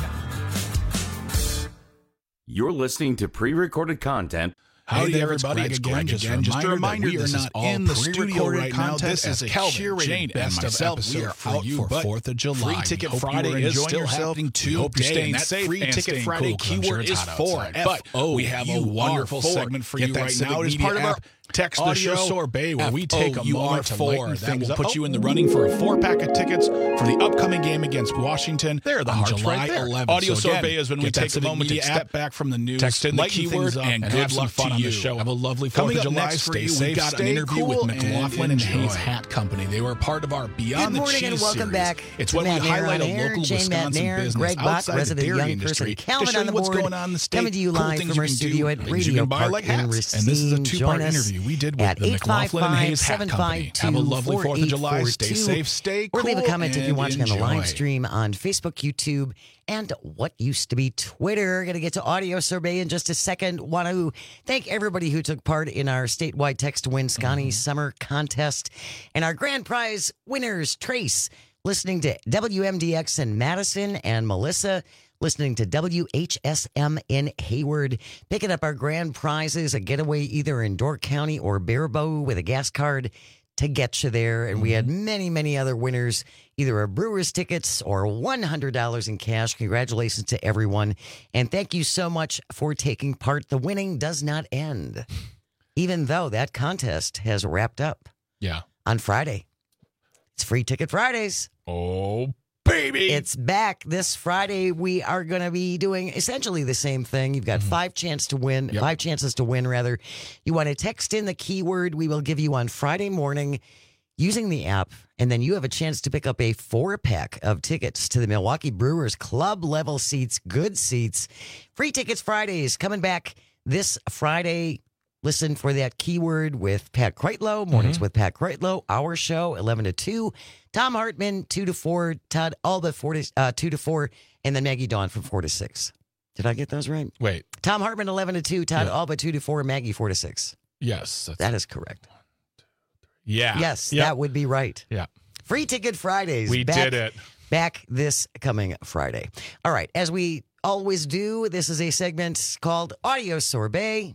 You're listening to pre-recorded content. Howdy, Hey there, everybody. It's It's Greg Greg again. again. Just a reminder, we are this is not all in the studio pre-recorded right now. content This is as a Calvin, curated Jane, best and of myself. episode We are for out you, for but fourth of July. Free Ticket Hope you Friday are is enjoying still yourself. happening We hope you're today. staying That safe Free and Ticket staying Friday cool, 'cause I'm sure keyword it's is hot for. outside. But oh, we have a you wonderful are for. segment for Get you that right Civic now. It is Media part of our app. Text the audio show sorbet, where we F take O a U R moment to for. lighten That things will up. put you in the running for a four-pack of tickets for the upcoming game against Washington. There, the on hearts July right there. eleventh. Audio So again, sorbet is when we get that take a Civic moment to Media step app, back from the news, text in the lighten keyword, things up, and and good have some luck fun to on you. the show. Have a lovely Coming fourth of up July. next for Stay you, safe. We've got an Stay interview cool, with McLaughlin and Hayes enjoy. Hat Company. They were part of our Beyond Good the morning Cheese and welcome series. back. It's to when we Matt Nair highlight on a air. local Jane Wisconsin Matt Nair, business Greg Bach, outside the resident dairy young industry person, Calvin to show on you the what's board, going on in the state. coming to you cool live things from you our can studio do, at things you Radio can buy Park like in hats. And this is a Racine. two-part Join us interview we did with at the McLaughlin and Hayes Hat Company. Have a lovely fourth of July. Stay safe, stay cool, Or leave a comment if you're and watching on the live enjoy. stream on Facebook, YouTube, and what used to be Twitter. Going to get to audio survey in just a second. Want to thank everybody who took part in our statewide text to win Scotty mm-hmm. Summer Contest. And our grand prize winners, Trace, listening to W M D X in Madison, and Melissa, listening to W H S M in Hayward. Picking up our grand prizes, a getaway either in Door County or Baraboo with a gas card to get you there. And mm-hmm. we had many, many other winners, either a Brewers tickets or one hundred dollars in cash. Congratulations to everyone. And thank you so much for taking part. The winning does not end, even though that contest has wrapped up. Yeah. On Friday. It's Free Ticket Fridays. Oh, baby. It's back this Friday. We are going to be doing essentially the same thing. You've got mm-hmm. five chance to win, yep. five chances to win, rather. You want to text in the keyword we will give you on Friday morning using the app, and then you have a chance to pick up a four-pack of tickets to the Milwaukee Brewers club-level seats, good seats. Free Tickets Fridays coming back this Friday. Listen for that keyword with Pat Kreitlow. Mornings mm-hmm. with Pat Kreitlow. Our show, eleven to two. Tom Hartman, two to four. Todd Alba, four to, uh, two to four. And then Maggie Dawn from four to six. Did I get those right? Wait. Tom Hartman, eleven to two. Todd yeah. Alba, two to four. Maggie, four to six. Yes. That's that is correct. One, two, three. Yeah. Yes, yep. that would be right. Yeah. Free Ticket Fridays. We back, did it. Back this coming Friday. All right. As we always do, this is a segment called Audio Sorbet.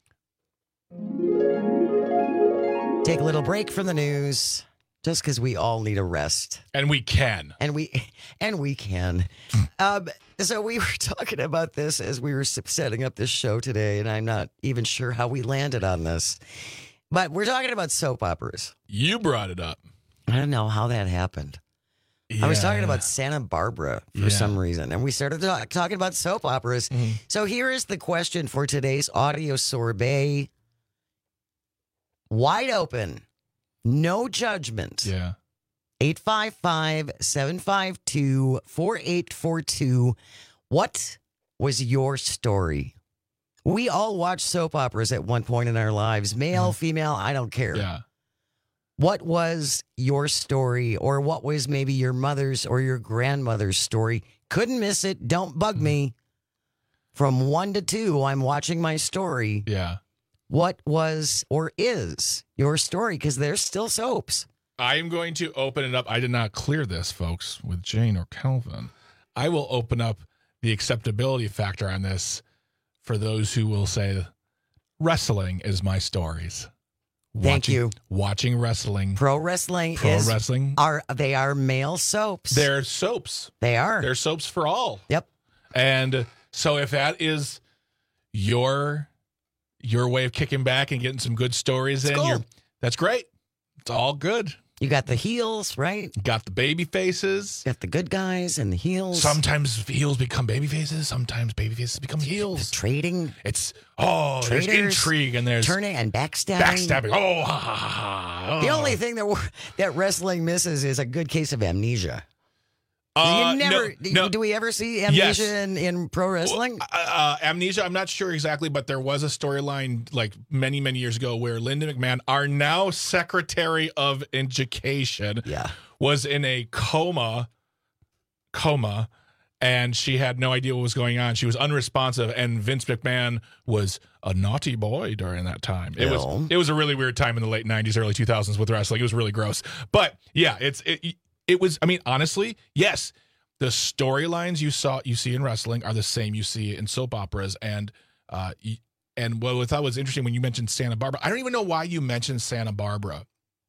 Take a little break from the news, just because we all need a rest, and we can, and we and we can. um, so we were talking about this as we were setting up this show today, and I'm not even sure how we landed on this, but we're talking about soap operas. You brought it up. I don't know how that happened. Yeah. I was talking about Santa Barbara for yeah. some reason, and we started talk, talking about soap operas. Mm-hmm. So here is the question for today's audio sorbet. Wide open. No judgment. Yeah. eight five five, seven five two, four eight four two. What was your story? We all watch soap operas at one point in our lives. Male, mm. female, I don't care. Yeah. What was your story, or what was maybe your mother's or your grandmother's story? Couldn't miss it. Don't bug mm. me. From one to two, I'm watching my story. Yeah. What was or is your story? Because there's still soaps. I'm going to open it up. I did not clear this, folks, with Jane or Calvin. I will open up the acceptability factor on this for those who will say wrestling is my stories. Thank watching, you. Watching wrestling. Pro wrestling Pro is wrestling. Are they are male soaps? They're soaps. They are. They're soaps for all. Yep. And so if that is your your way of kicking back and getting some good stories it's in, cool. you're, that's great. It's all good. You got the heels, right? Got the baby faces. Got the good guys and the heels. Sometimes heels become baby faces. Sometimes baby faces become heels. The trading. It's, oh, Traders, there's intrigue and there's... turning and backstabbing. Backstabbing. Oh, ha, ha, ha. Oh. The only thing that that wrestling misses is a good case of amnesia. Uh, you never, no, do, no. do we ever see amnesia Yes. in, in pro wrestling? Uh, uh, amnesia, I'm not sure exactly, but there was a storyline like many, many years ago where Linda McMahon, our now Secretary of Education, yeah. was in a coma, coma, and she had no idea what was going on. She was unresponsive, and Vince McMahon was a naughty boy during that time. It Ew. was it was a really weird time in the late nineties, early two thousands with wrestling. It was really gross. But yeah, it's it, it was, I mean, honestly, yes, the storylines you saw you see in wrestling are the same you see in soap operas. And uh, and what I thought was interesting when you mentioned Santa Barbara, I don't even know why you mentioned Santa Barbara.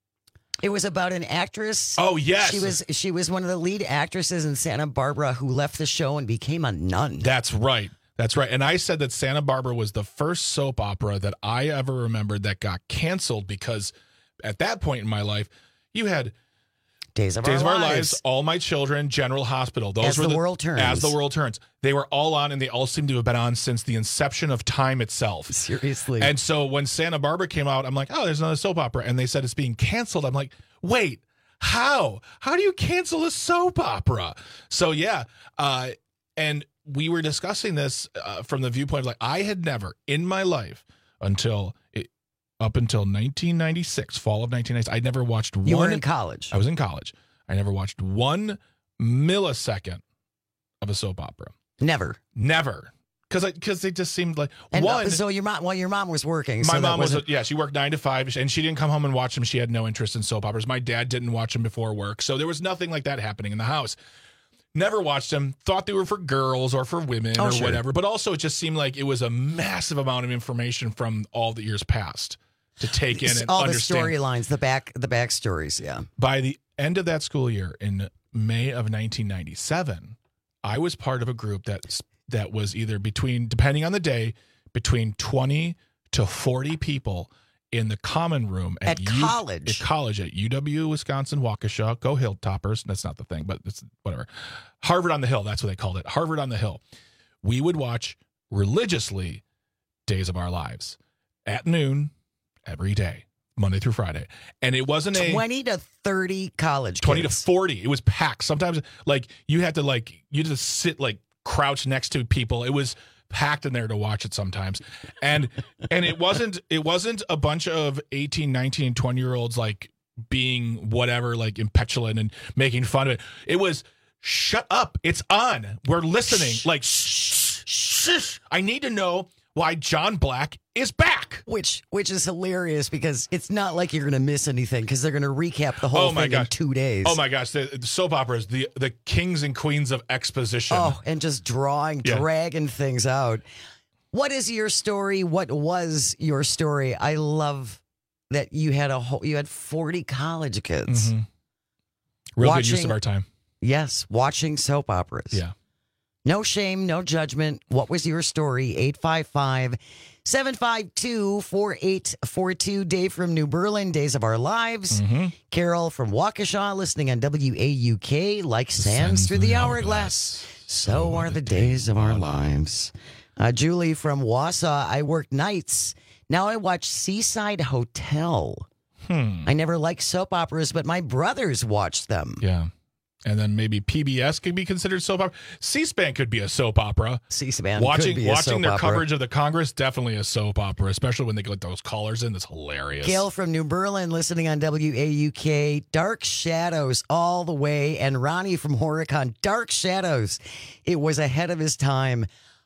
It was about an actress. Oh, yes. She was she was one of the lead actresses in Santa Barbara who left the show and became a nun. That's right. That's right. And I said that Santa Barbara was the first soap opera that I ever remembered that got canceled because at that point in my life, you had Days of, Days Our, of Our Lives. Lives, All My Children, General Hospital. Those As were the World Turns. As the World Turns. They were all on, and they all seem to have been on since the inception of time itself. Seriously. And so when Santa Barbara came out, I'm like, oh, there's another soap opera. And they said it's being canceled. I'm like, wait, how? How do you cancel a soap opera? So, yeah. Uh, and we were discussing this uh, from the viewpoint of like, I had never in my life until it, up until nineteen ninety-six, fall of nineteen ninety-six, I'd never watched one. You were in college. I was in college. I never watched one millisecond of a soap opera. Never. Never. Because because they just seemed like And one. uh, so your mom, well, your mom was working. My so that mom was, wasn't- yeah, she worked nine to five, and she didn't come home and watch them. She had no interest in soap operas. My dad didn't watch them before work, so there was nothing like that happening in the house. Never watched them, thought they were for girls or for women Oh, or sure. whatever, but also it just seemed like it was a massive amount of information from all the years past to take in and all understand. the storylines, the back, the backstories. Yeah. By the end of that school year, in May of nineteen ninety-seven, I was part of a group that that was either between, depending on the day, between twenty to forty people in the common room At U- college. At college at U W Wisconsin Waukesha. Go Hilltoppers. That's not the thing, but it's whatever. Harvard on the Hill. That's what they called it. Harvard on the Hill. We would watch religiously Days of Our Lives at noon every day, Monday through Friday. And it wasn't a twenty to thirty college twenty kids. to forty. It was packed. Sometimes like you had to like you just sit like crouch next to people. It was packed in there to watch it sometimes. And and it wasn't it wasn't a bunch of eighteen, nineteen, and twenty year olds like being whatever, like impetulant and making fun of it. It was shut up. It's on. We're listening. Shh, like shh, shh, shh. I need to know why John Black is back. Which which is hilarious because it's not like you're going to miss anything because they're going to recap the whole Oh my thing in gosh. two days. Oh my gosh, the, the soap operas, the the kings and queens of exposition. Oh, and just drawing, Yeah. dragging things out. What is your story? What was your story? I love that you had a whole, you had forty college kids. Mhm. Real good use Watching- of our time. Yes, watching soap operas. Yeah. No shame, no judgment. What was your story? eight five five, seven five two, four eight four two. Dave from New Berlin, Days of Our Lives. Mm-hmm. Carol from Waukesha, listening on W A U K, like sands through the hourglass. So are the days of our lives. Uh, Julie from Wausau, I work nights. Now I watch Seaside Hotel. Hmm. I never liked soap operas, but my brothers watched them. Yeah. And then maybe P B S could be considered soap opera. C-SPAN could be a soap opera. C-SPAN watching could be a watching soap their opera. coverage of the Congress, definitely a soap opera, especially when they get those callers in. That's hilarious. Gail from New Berlin, listening on W A U K. Dark Shadows all the way. And Ronnie from Horicon, Dark Shadows. It was ahead of his time.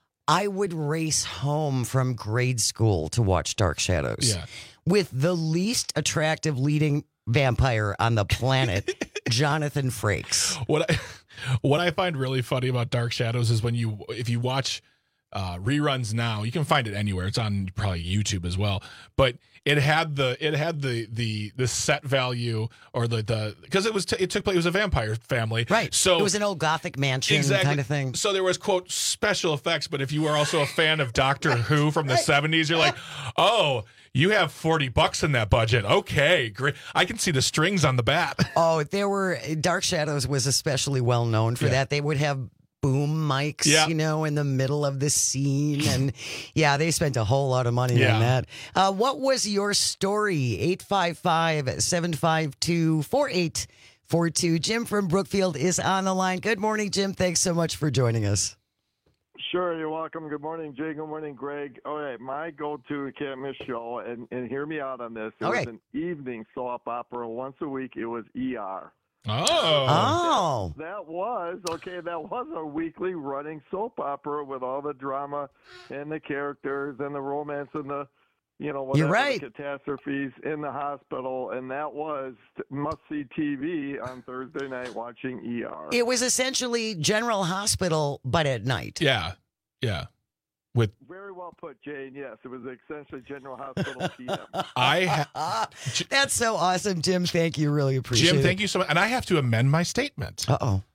I would race home from grade school to watch Dark Shadows. Yeah. With the least attractive leading vampire on the planet, Jonathan Frakes. What I what I find really funny about Dark Shadows is when you if you watch uh, reruns now. You can find it anywhere. It's on probably YouTube as well. But it had the it had the the the set value or the the because it was t- it took place. It was a vampire family, Right. So it was an old Gothic mansion exactly kind of thing. So there was quote special effects. But if you were also a fan of Doctor Who from the seventies, you're like, oh. You have forty bucks in that budget. Okay, great. I can see the strings on the bat. Oh, there were Dark Shadows was especially well known for Yeah. that. They would have boom mics, Yeah. you know, in the middle of the scene. And yeah, they spent a whole lot of money Yeah. on that. Uh, what was your story? eight five five, seven five two, four eight four two. Jim from Brookfield is on the line. Good morning, Jim. Thanks so much for joining us. Sure, you're welcome. Good morning, Jay. Good morning, Greg. All right, my go-to can't miss show, and, and hear me out on this. It Okay. was an evening soap opera once a week. It was E R. Oh. Oh. That, that was, okay, that was a weekly running soap opera with all the drama and the characters and the romance and the, you know, whatever You're right. the catastrophes in the hospital. And that was must-see T V on Thursday night watching E R. It was essentially General Hospital, but at night. Yeah, yeah. With Very well put, Jane. Yes, it was essentially General Hospital P M. I ha- That's so awesome, Jim. Thank you. Really appreciate it. Jim, thank you so much. And I have to amend my statement. Uh oh.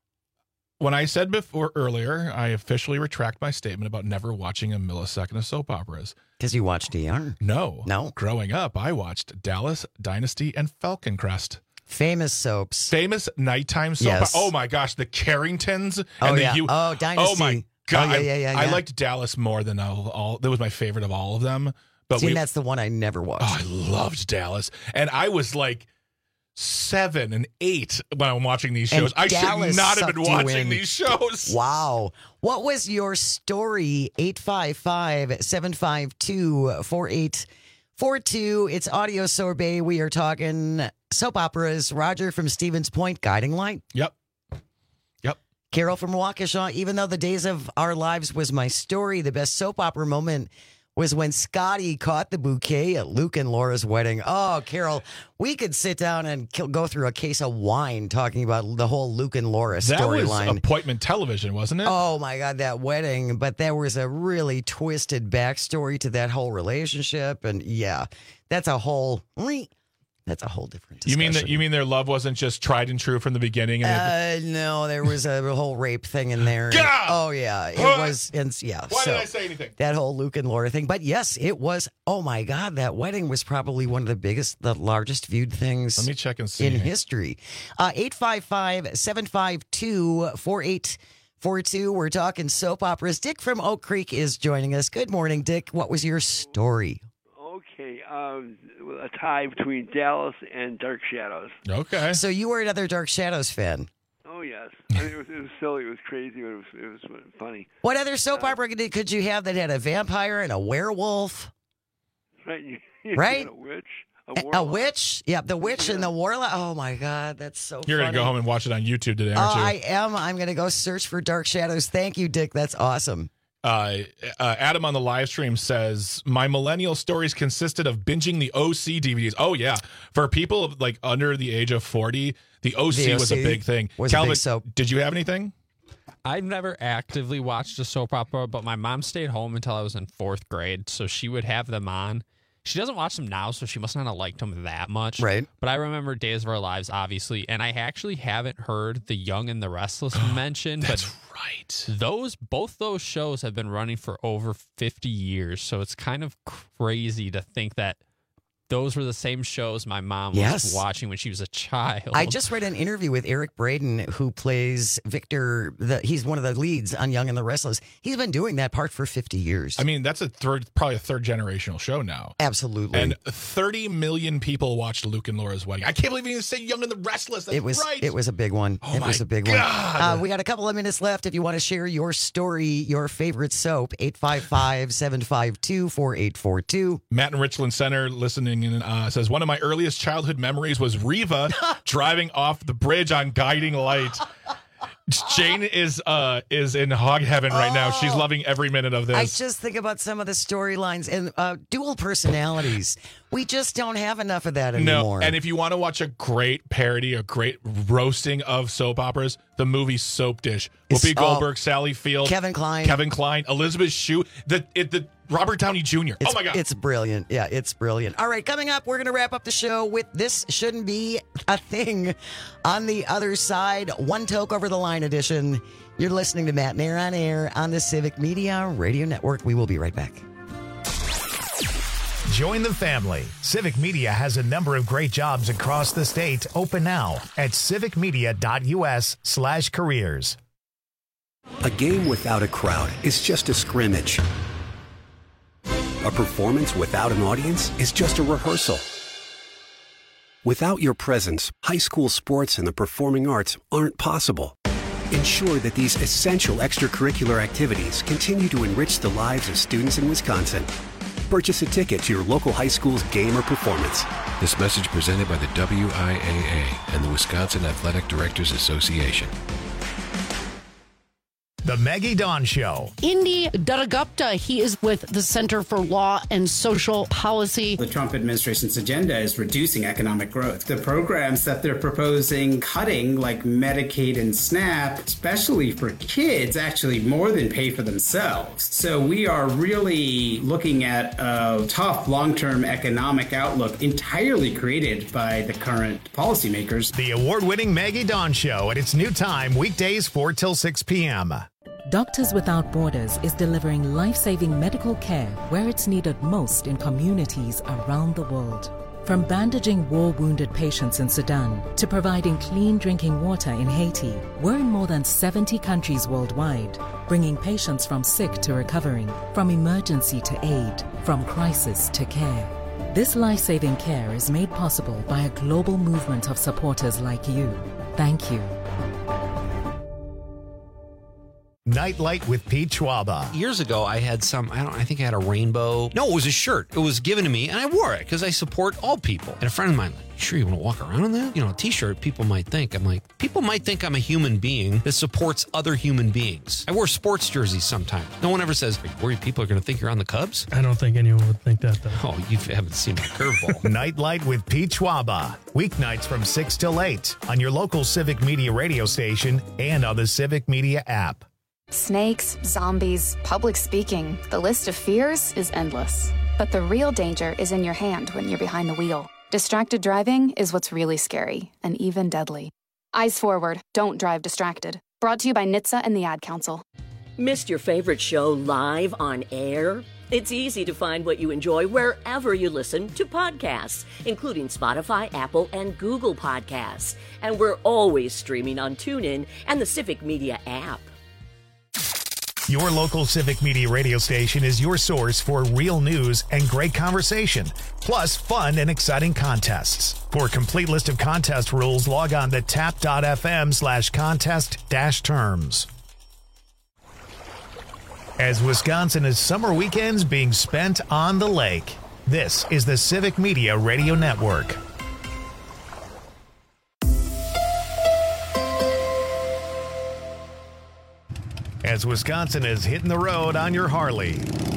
When I said before earlier, I officially retract my statement about never watching a millisecond of soap operas. Because you watched E R? No. No. Growing up, I watched Dallas, Dynasty, and Falcon Crest. Famous soaps. Famous nighttime soap. Yes. Oh my gosh, the Carringtons. Oh, and the yeah. U- Oh, Dynasty. Oh my god. Oh, yeah, yeah, yeah, I, I yeah. liked Dallas more than all, all. That was my favorite of all of them. But See, we, that's the one I never watched. oh, I loved Dallas, and I was like seven and eight when I'm watching these shows. And I Dallas should not have been sucked you watching in. these shows. Wow. What was your story? eight five five, seven five two, four eight four two. It's Audio Sorbet. We are talking soap operas. Roger from Stevens Point, Guiding Light. Yep. Yep. Carol from Waukesha. Even though The Days of Our Lives was my story, the best soap opera moment was when Scotty caught the bouquet at Luke and Laura's wedding. Oh, Carol, we could sit down and kill, go through a case of wine talking about the whole Luke and Laura That was storyline. appointment television, wasn't it? Oh my God, that wedding. But there was a really twisted backstory to that whole relationship. And yeah, that's a whole, that's a whole different You discussion. mean that? You mean their love wasn't just tried and true from the beginning? And Uh, no, there was a whole rape thing in there. God! Oh yeah, it What? was. And yeah, Why so did I say anything? that whole Luke and Laura thing. But yes, it was. Oh my God, that wedding was probably one of the biggest, the largest viewed things. Let me check and see. in history. Uh, eight five five, seven five two, four eight four two. We're talking soap operas. Dick from Oak Creek is joining us. Good morning, Dick. What was your story? Okay, uh, a tie between Dallas and Dark Shadows. Okay. So you were another Dark Shadows fan. Oh yes, I mean, it was it was silly, it was crazy, but it was it was funny. What other soap opera could could you have that had a vampire and a werewolf? Right, you, you Right? had a witch, a, A, a warlock. witch? Yeah, the witch and the warlock. Oh my God, that's so You're funny. gonna go home and watch it on YouTube today, Oh, aren't you? I am. I'm going to go search for Dark Shadows. Thank you, Dick. That's awesome. Uh, uh, Adam on the live stream says, my millennial stories consisted of binging the O C D V Ds. Oh, yeah. For people like under the age of forty, the O C, The was a O C big thing. was a big Calvin, soap. did you have anything? I've never actively watched a soap opera, but my mom stayed home until I was in fourth grade, so she would have them on. She doesn't watch them now, so she must not have liked them that much. Right. But I remember Days of Our Lives, obviously, and I actually haven't heard The Young and the Restless mentioned. That's but right. Those both those shows have been running for over fifty years, so it's kind of crazy to think that those were the same shows my mom Yes. was watching when she was a child. I just read an interview with Eric Braden, who plays Victor. The, he's one of the leads on Young and the Restless. He's been doing that part for fifty years. I mean, that's a third, probably a third generational show now. Absolutely. And thirty million people watched Luke and Laura's wedding. I can't believe you even say Young and the Restless. That's it was right. it was a big one. Oh it was my a big God. one. Uh, we got a couple of minutes left. If you want to share your story, your favorite soap, eight five five, seven five two, four eight four two. Matt in Richland Center listening in uh, says, one of my earliest childhood memories was Reva driving off the bridge on Guiding Light. Jane is uh is in hog heaven right oh, now. She's loving every minute of this. I just think about some of the storylines and uh, dual personalities. We just don't have enough of that anymore. No, and if you want to watch a great parody, a great roasting of soap operas, the movie Soap Dish. Whoopi Goldberg, oh, Sally Field, Kevin Kline, Kevin Kline, Elizabeth Shue, the it, the Robert Downey Junior It's, oh my God, it's brilliant. Yeah, it's brilliant. All right, coming up, we're going to wrap up the show with This Shouldn't Be a Thing. On the other side, One Toke Over the Line edition. You're listening to Matt Nair on Air on the Civic Media Radio Network. We will be right back. Join the family. Civic Media has a number of great jobs across the state open now at civicmedia.us slash careers. A game without a crowd is just a scrimmage. A performance without an audience is just a rehearsal. Without your presence, high school sports and the performing arts aren't possible. Ensure that these essential extracurricular activities continue to enrich the lives of students in Wisconsin. Purchase a ticket to your local high school's game or performance. This message presented by the W I A A and the Wisconsin Athletic Directors Association. The Maggie Dawn Show. Indy Dattagupta, he is with the Center for Law and Social Policy. The Trump administration's agenda is reducing economic growth. The programs that they're proposing cutting, like Medicaid and SNAP, especially for kids, actually more than pay for themselves. So we are really looking at a tough long-term economic outlook entirely created by the current policymakers. The award-winning Maggie Dawn Show at its new time, weekdays four till six p.m. Doctors Without Borders is delivering life-saving medical care where it's needed most in communities around the world. From bandaging war-wounded patients in Sudan to providing clean drinking water in Haiti, we're in more than seventy countries worldwide, bringing patients from sick to recovering, from emergency to aid, from crisis to care. This life-saving care is made possible by a global movement of supporters like you. Thank you. Nightlight with Pete Schwaba. Years ago, I had some, I don't, I think I had a rainbow. No, it was a shirt. It was given to me, and I wore it because I support all people. And a friend of mine, like, sure you want to walk around in that? You know, a t-shirt, people might think. I'm like, people might think I'm a human being that supports other human beings. I wear sports jerseys sometimes. No one ever says, are you worried people are going to think you're on the Cubs? I don't think anyone would think that, though. Oh, you haven't seen my curveball. Nightlight with Pete Schwaba. Weeknights from six till eight on your local Civic Media radio station and on the Civic Media app. Snakes, zombies, public speaking. The list of fears is endless. But the real danger is in your hand when you're behind the wheel. Distracted driving is what's really scary and even deadly. Eyes forward. Don't drive distracted. Brought to you by N H T S A and the Ad Council. Missed your favorite show live on air? It's easy to find what you enjoy wherever you listen to podcasts, including Spotify, Apple, and Google Podcasts. And we're always streaming on TuneIn and the Civic Media app. Your local Civic Media radio station is your source for real news and great conversation, plus fun and exciting contests. For a complete list of contest rules, log on to tap.fm slash contest dash terms. As Wisconsin is summer weekends being spent on the lake, this is the Civic Media Radio Network. As Wisconsin is hitting the road on your Harley.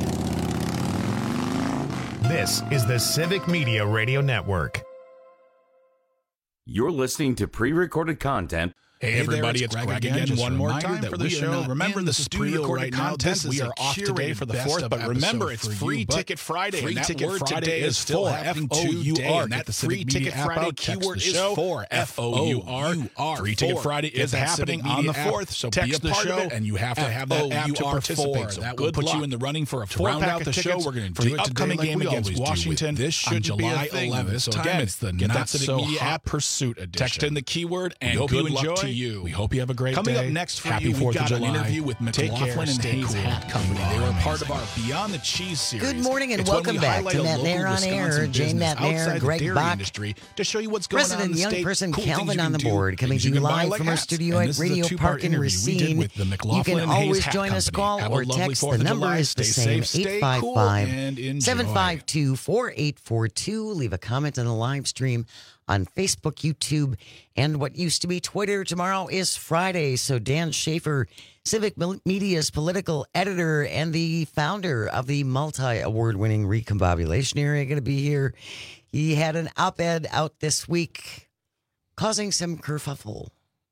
This is the Civic Media Radio Network. You're listening to pre-recorded content. Hey, everybody, it's Greg, Greg again. again. One more time for the show. Remember, this is pre-recorded right content. We are off today for the fourth, but remember, it's Free Ticket Friday. Free Ticket Friday is still happening today, and that Free Ticket Friday keyword is for F O U R. Free Ticket Friday is happening on the fourth, so be a part of it, and you have to have that app to participate. So that will put you in the running for a round out the show. We're going to do it upcoming game against Washington. This should July eleventh. So again, it's the Not So Hot Pursuit edition. Text in the keyword, and good luck to you. You. We hope you have a great Coming day. Coming up next for Happy you, we got an interview with McLaughlin and Hayes cool. Hat Company. They were part of our Beyond the Cheese series. Good morning and it's welcome back to Matt Nair on Air. Jane Matt Nair, Greg Bach, to show you what's going President on in the Young state. Person cool Calvin on the board, coming to you live like from our studio at Radio Park in Racine. You can always join us, call or text. The number is the same, eight five five, seven five two, four eight four two. Leave a comment on the live stream on Facebook, YouTube, and what used to be Twitter. Tomorrow is Friday, so Dan Schaefer, Civic Media's political editor and the founder of the multi-award-winning Recombobulation Area, going to be here. He had an op-ed out this week causing some kerfuffle.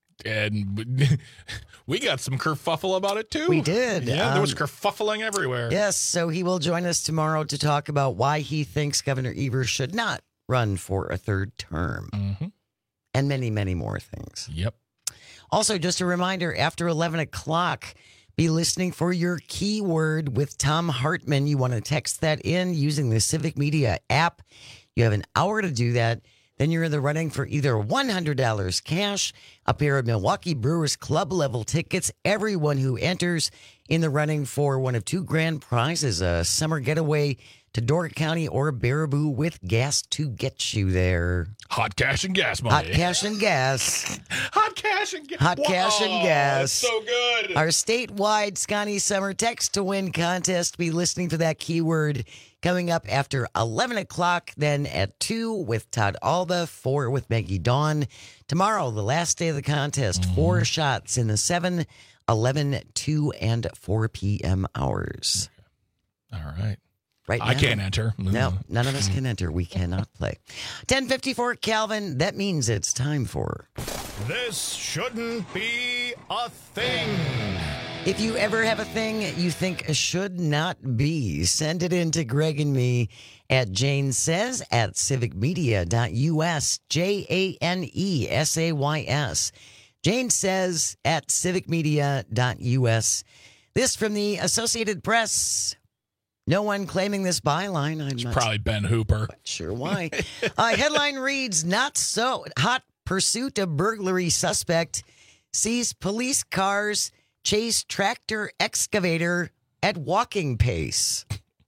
And we got some kerfuffle about it, too. We did. Yeah, there was Um, kerfuffling everywhere. Yes, so he will join us tomorrow to talk about why he thinks Governor Evers should not run for a third term. Mm-hmm. And many, many more things. Yep. Also, just a reminder, after eleven o'clock, be listening for your keyword with Tom Hartman. You want to text that in using the Civic Media app. You have an hour to do that. Then you're in the running for either one hundred dollars cash, a pair of Milwaukee Brewers Club level tickets. Everyone who enters in the running for one of two grand prizes, a summer getaway to Door County or Baraboo with gas to get you there. Hot cash and gas money. Hot cash and gas. Hot cash and gas. Hot cash and gas. So good. Our statewide Scotty Summer Text to Win contest. Be listening for that keyword coming up after eleven o'clock, then at two with Todd Alba, four with Maggie Dawn. Tomorrow, the last day of the contest, mm. four shots in the seven, eleven, two, and four p.m. hours. Okay. All right. Right I now, can't enter. No, none of us can enter. We cannot play. ten fifty-four, Calvin. That means it's time for... This shouldn't be a thing. If you ever have a thing you think should not be, send it in to Greg and me at Jane Says at civic media dot U S. J A N E S A Y S. Jane Says at civic media dot U S. This from the Associated Press. No one claiming this byline. I'm It's not probably Ben Hooper. sure why. uh, headline reads, not so hot pursuit of burglary suspect sees police cars chase tractor excavator at walking pace.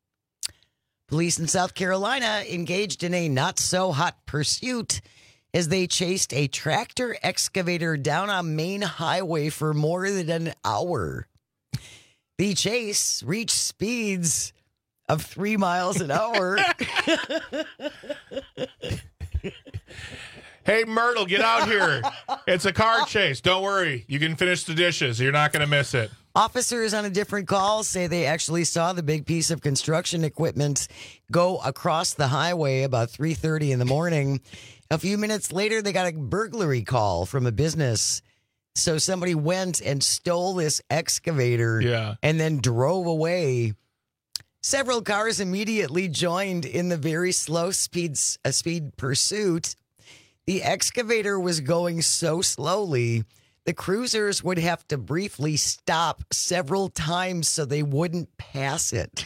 Police in South Carolina engaged in a not so hot pursuit as they chased a tractor excavator down a main highway for more than an hour. The chase reached speeds of three miles an hour. Hey, Myrtle, get out here. It's a car chase. Don't worry. You can finish the dishes. You're not going to miss it. Officers on a different call say they actually saw the big piece of construction equipment go across the highway about three thirty in the morning. A few minutes later, they got a burglary call from a business. So somebody went and stole this excavator Yeah. and then drove away. Several cars immediately joined in the very slow speed, uh, speed pursuit. The excavator was going so slowly, the cruisers would have to briefly stop several times so they wouldn't pass it.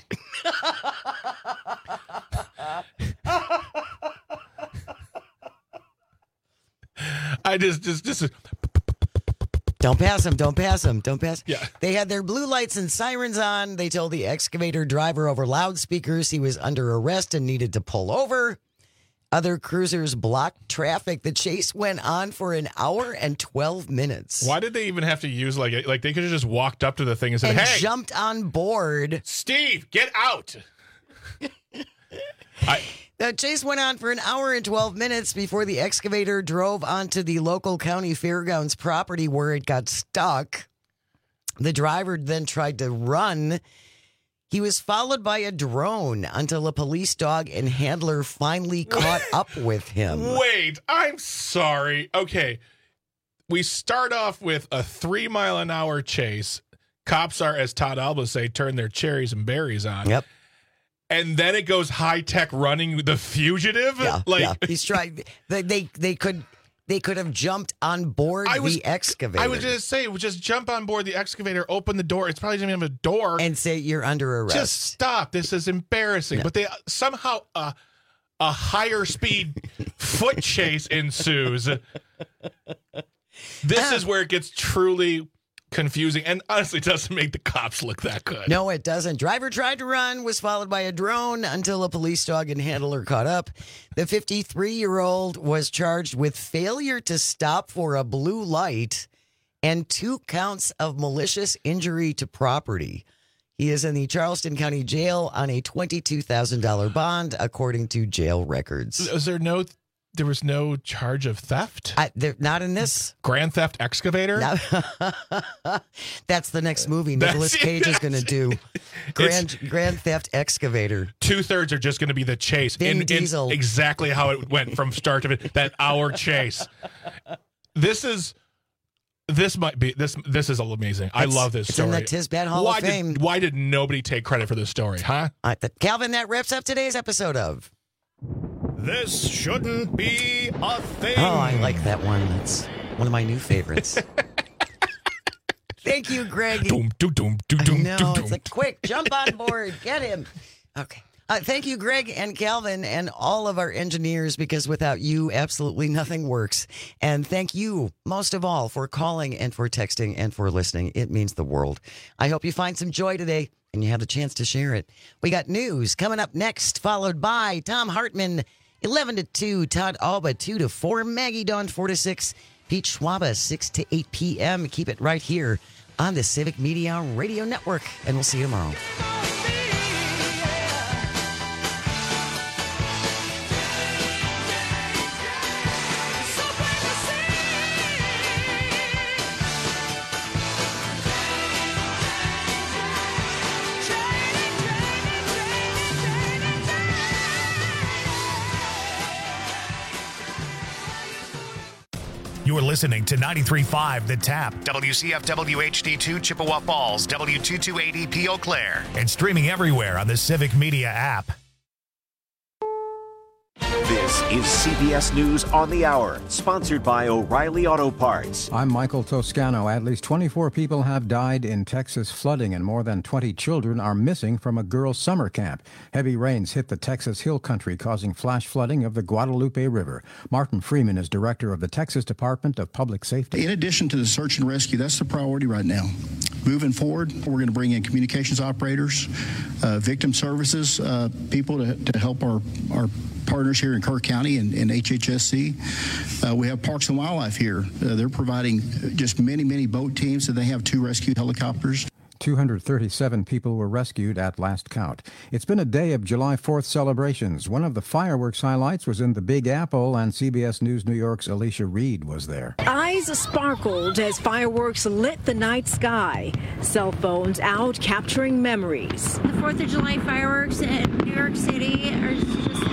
I just, just, just. Don't pass them. Don't pass them. Don't pass. Yeah. They had their blue lights and sirens on. They told the excavator driver over loudspeakers he was under arrest and needed to pull over. Other cruisers blocked traffic. The chase went on for an hour and twelve minutes. Why did they even have to use like like they could have just walked up to the thing and said, And "Hey, jumped on board. Steve, get out." I, The chase went on for an hour and twelve minutes before the excavator drove onto the local county fairgrounds property where it got stuck. The driver then tried to run. He was followed by a drone until a police dog and handler finally caught up with him. Wait, I'm sorry. Okay. We start off with a three mile an hour chase. Cops are, as Todd Alba say, turn their cherries and berries on. Yep. And then it goes high tech running the fugitive. Yeah, like yeah. He's trying. They, they they could they could have jumped on board I was- the excavator. I was just say, just jump on board the excavator, open the door. It's probably doesn't even have a door, and say you're under arrest. Just stop. This is embarrassing. No. But they somehow uh, a higher speed foot chase ensues. This is where it gets truly confusing, and honestly doesn't make the cops look that good. No, it doesn't. Driver tried to run, was followed by a drone until a police dog and handler caught up. The fifty-three-year-old was charged with failure to stop for a blue light and two counts of malicious injury to property. He is in the Charleston County Jail on a twenty-two thousand dollars bond, according to jail records. Is there no there was no charge of theft? I, they're not in this. Grand Theft Excavator? No. That's the next movie Nicolas Cage is going to do. Grand Grand Theft Excavator. Two-thirds are just going to be the chase. Vin in, in Diesel. exactly how it went from start to finish, that hour chase. This is... This might be this. This is amazing. I It's- love this it's story. in the Tisbet Hall why of Fame. Did, why did nobody take credit for this story, huh? All right, the, Calvin, that wraps up today's episode of. This shouldn't be a thing. Oh, I like that one. That's one of my new favorites. Thank you, Greg. Doom, doom, doom, doom, I doom, know, doom, it's like, quick, jump on board. Get him. Okay. Uh, thank you, Greg and Calvin and all of our engineers, because without you, absolutely nothing works. And thank you, most of all, for calling and for texting and for listening. It means the world. I hope you find some joy today and you have the chance to share it. We got news coming up next, followed by Tom Hartman, eleven to two, Todd Alba, two to four, Maggie Dawn, four to six, Pete Schwaba, six to eight p.m. Keep it right here on the Civic Media Radio Network, and we'll see you tomorrow. You're listening to ninety-three point five The Tap, W C F W H D two Chippewa Falls, W two two eight E P Eau Claire, and streaming everywhere on the Civic Media app. This is C B S News on the Hour, sponsored by O'Reilly Auto Parts. I'm Michael Toscano. At least twenty-four people have died in Texas flooding, and more than twenty children are missing from a girls' summer camp. Heavy rains hit the Texas Hill Country, causing flash flooding of the Guadalupe River. Martin Freeman is director of the Texas Department of Public Safety. In addition to the search and rescue, that's the priority right now. Moving forward, we're going to bring in communications operators, uh, victim services uh, people to, to help our, our partners here in Kirk County and, and H H S C. Uh, we have Parks and Wildlife here. Uh, they're providing just many, many boat teams, and they have two rescue helicopters. two hundred thirty-seven people were rescued at last count. It's been a day of July fourth celebrations. One of the fireworks highlights was in the Big Apple, and C B S News New York's Alicia Reed was there. Eyes sparkled as fireworks lit the night sky. Cell phones out capturing memories. The fourth of July fireworks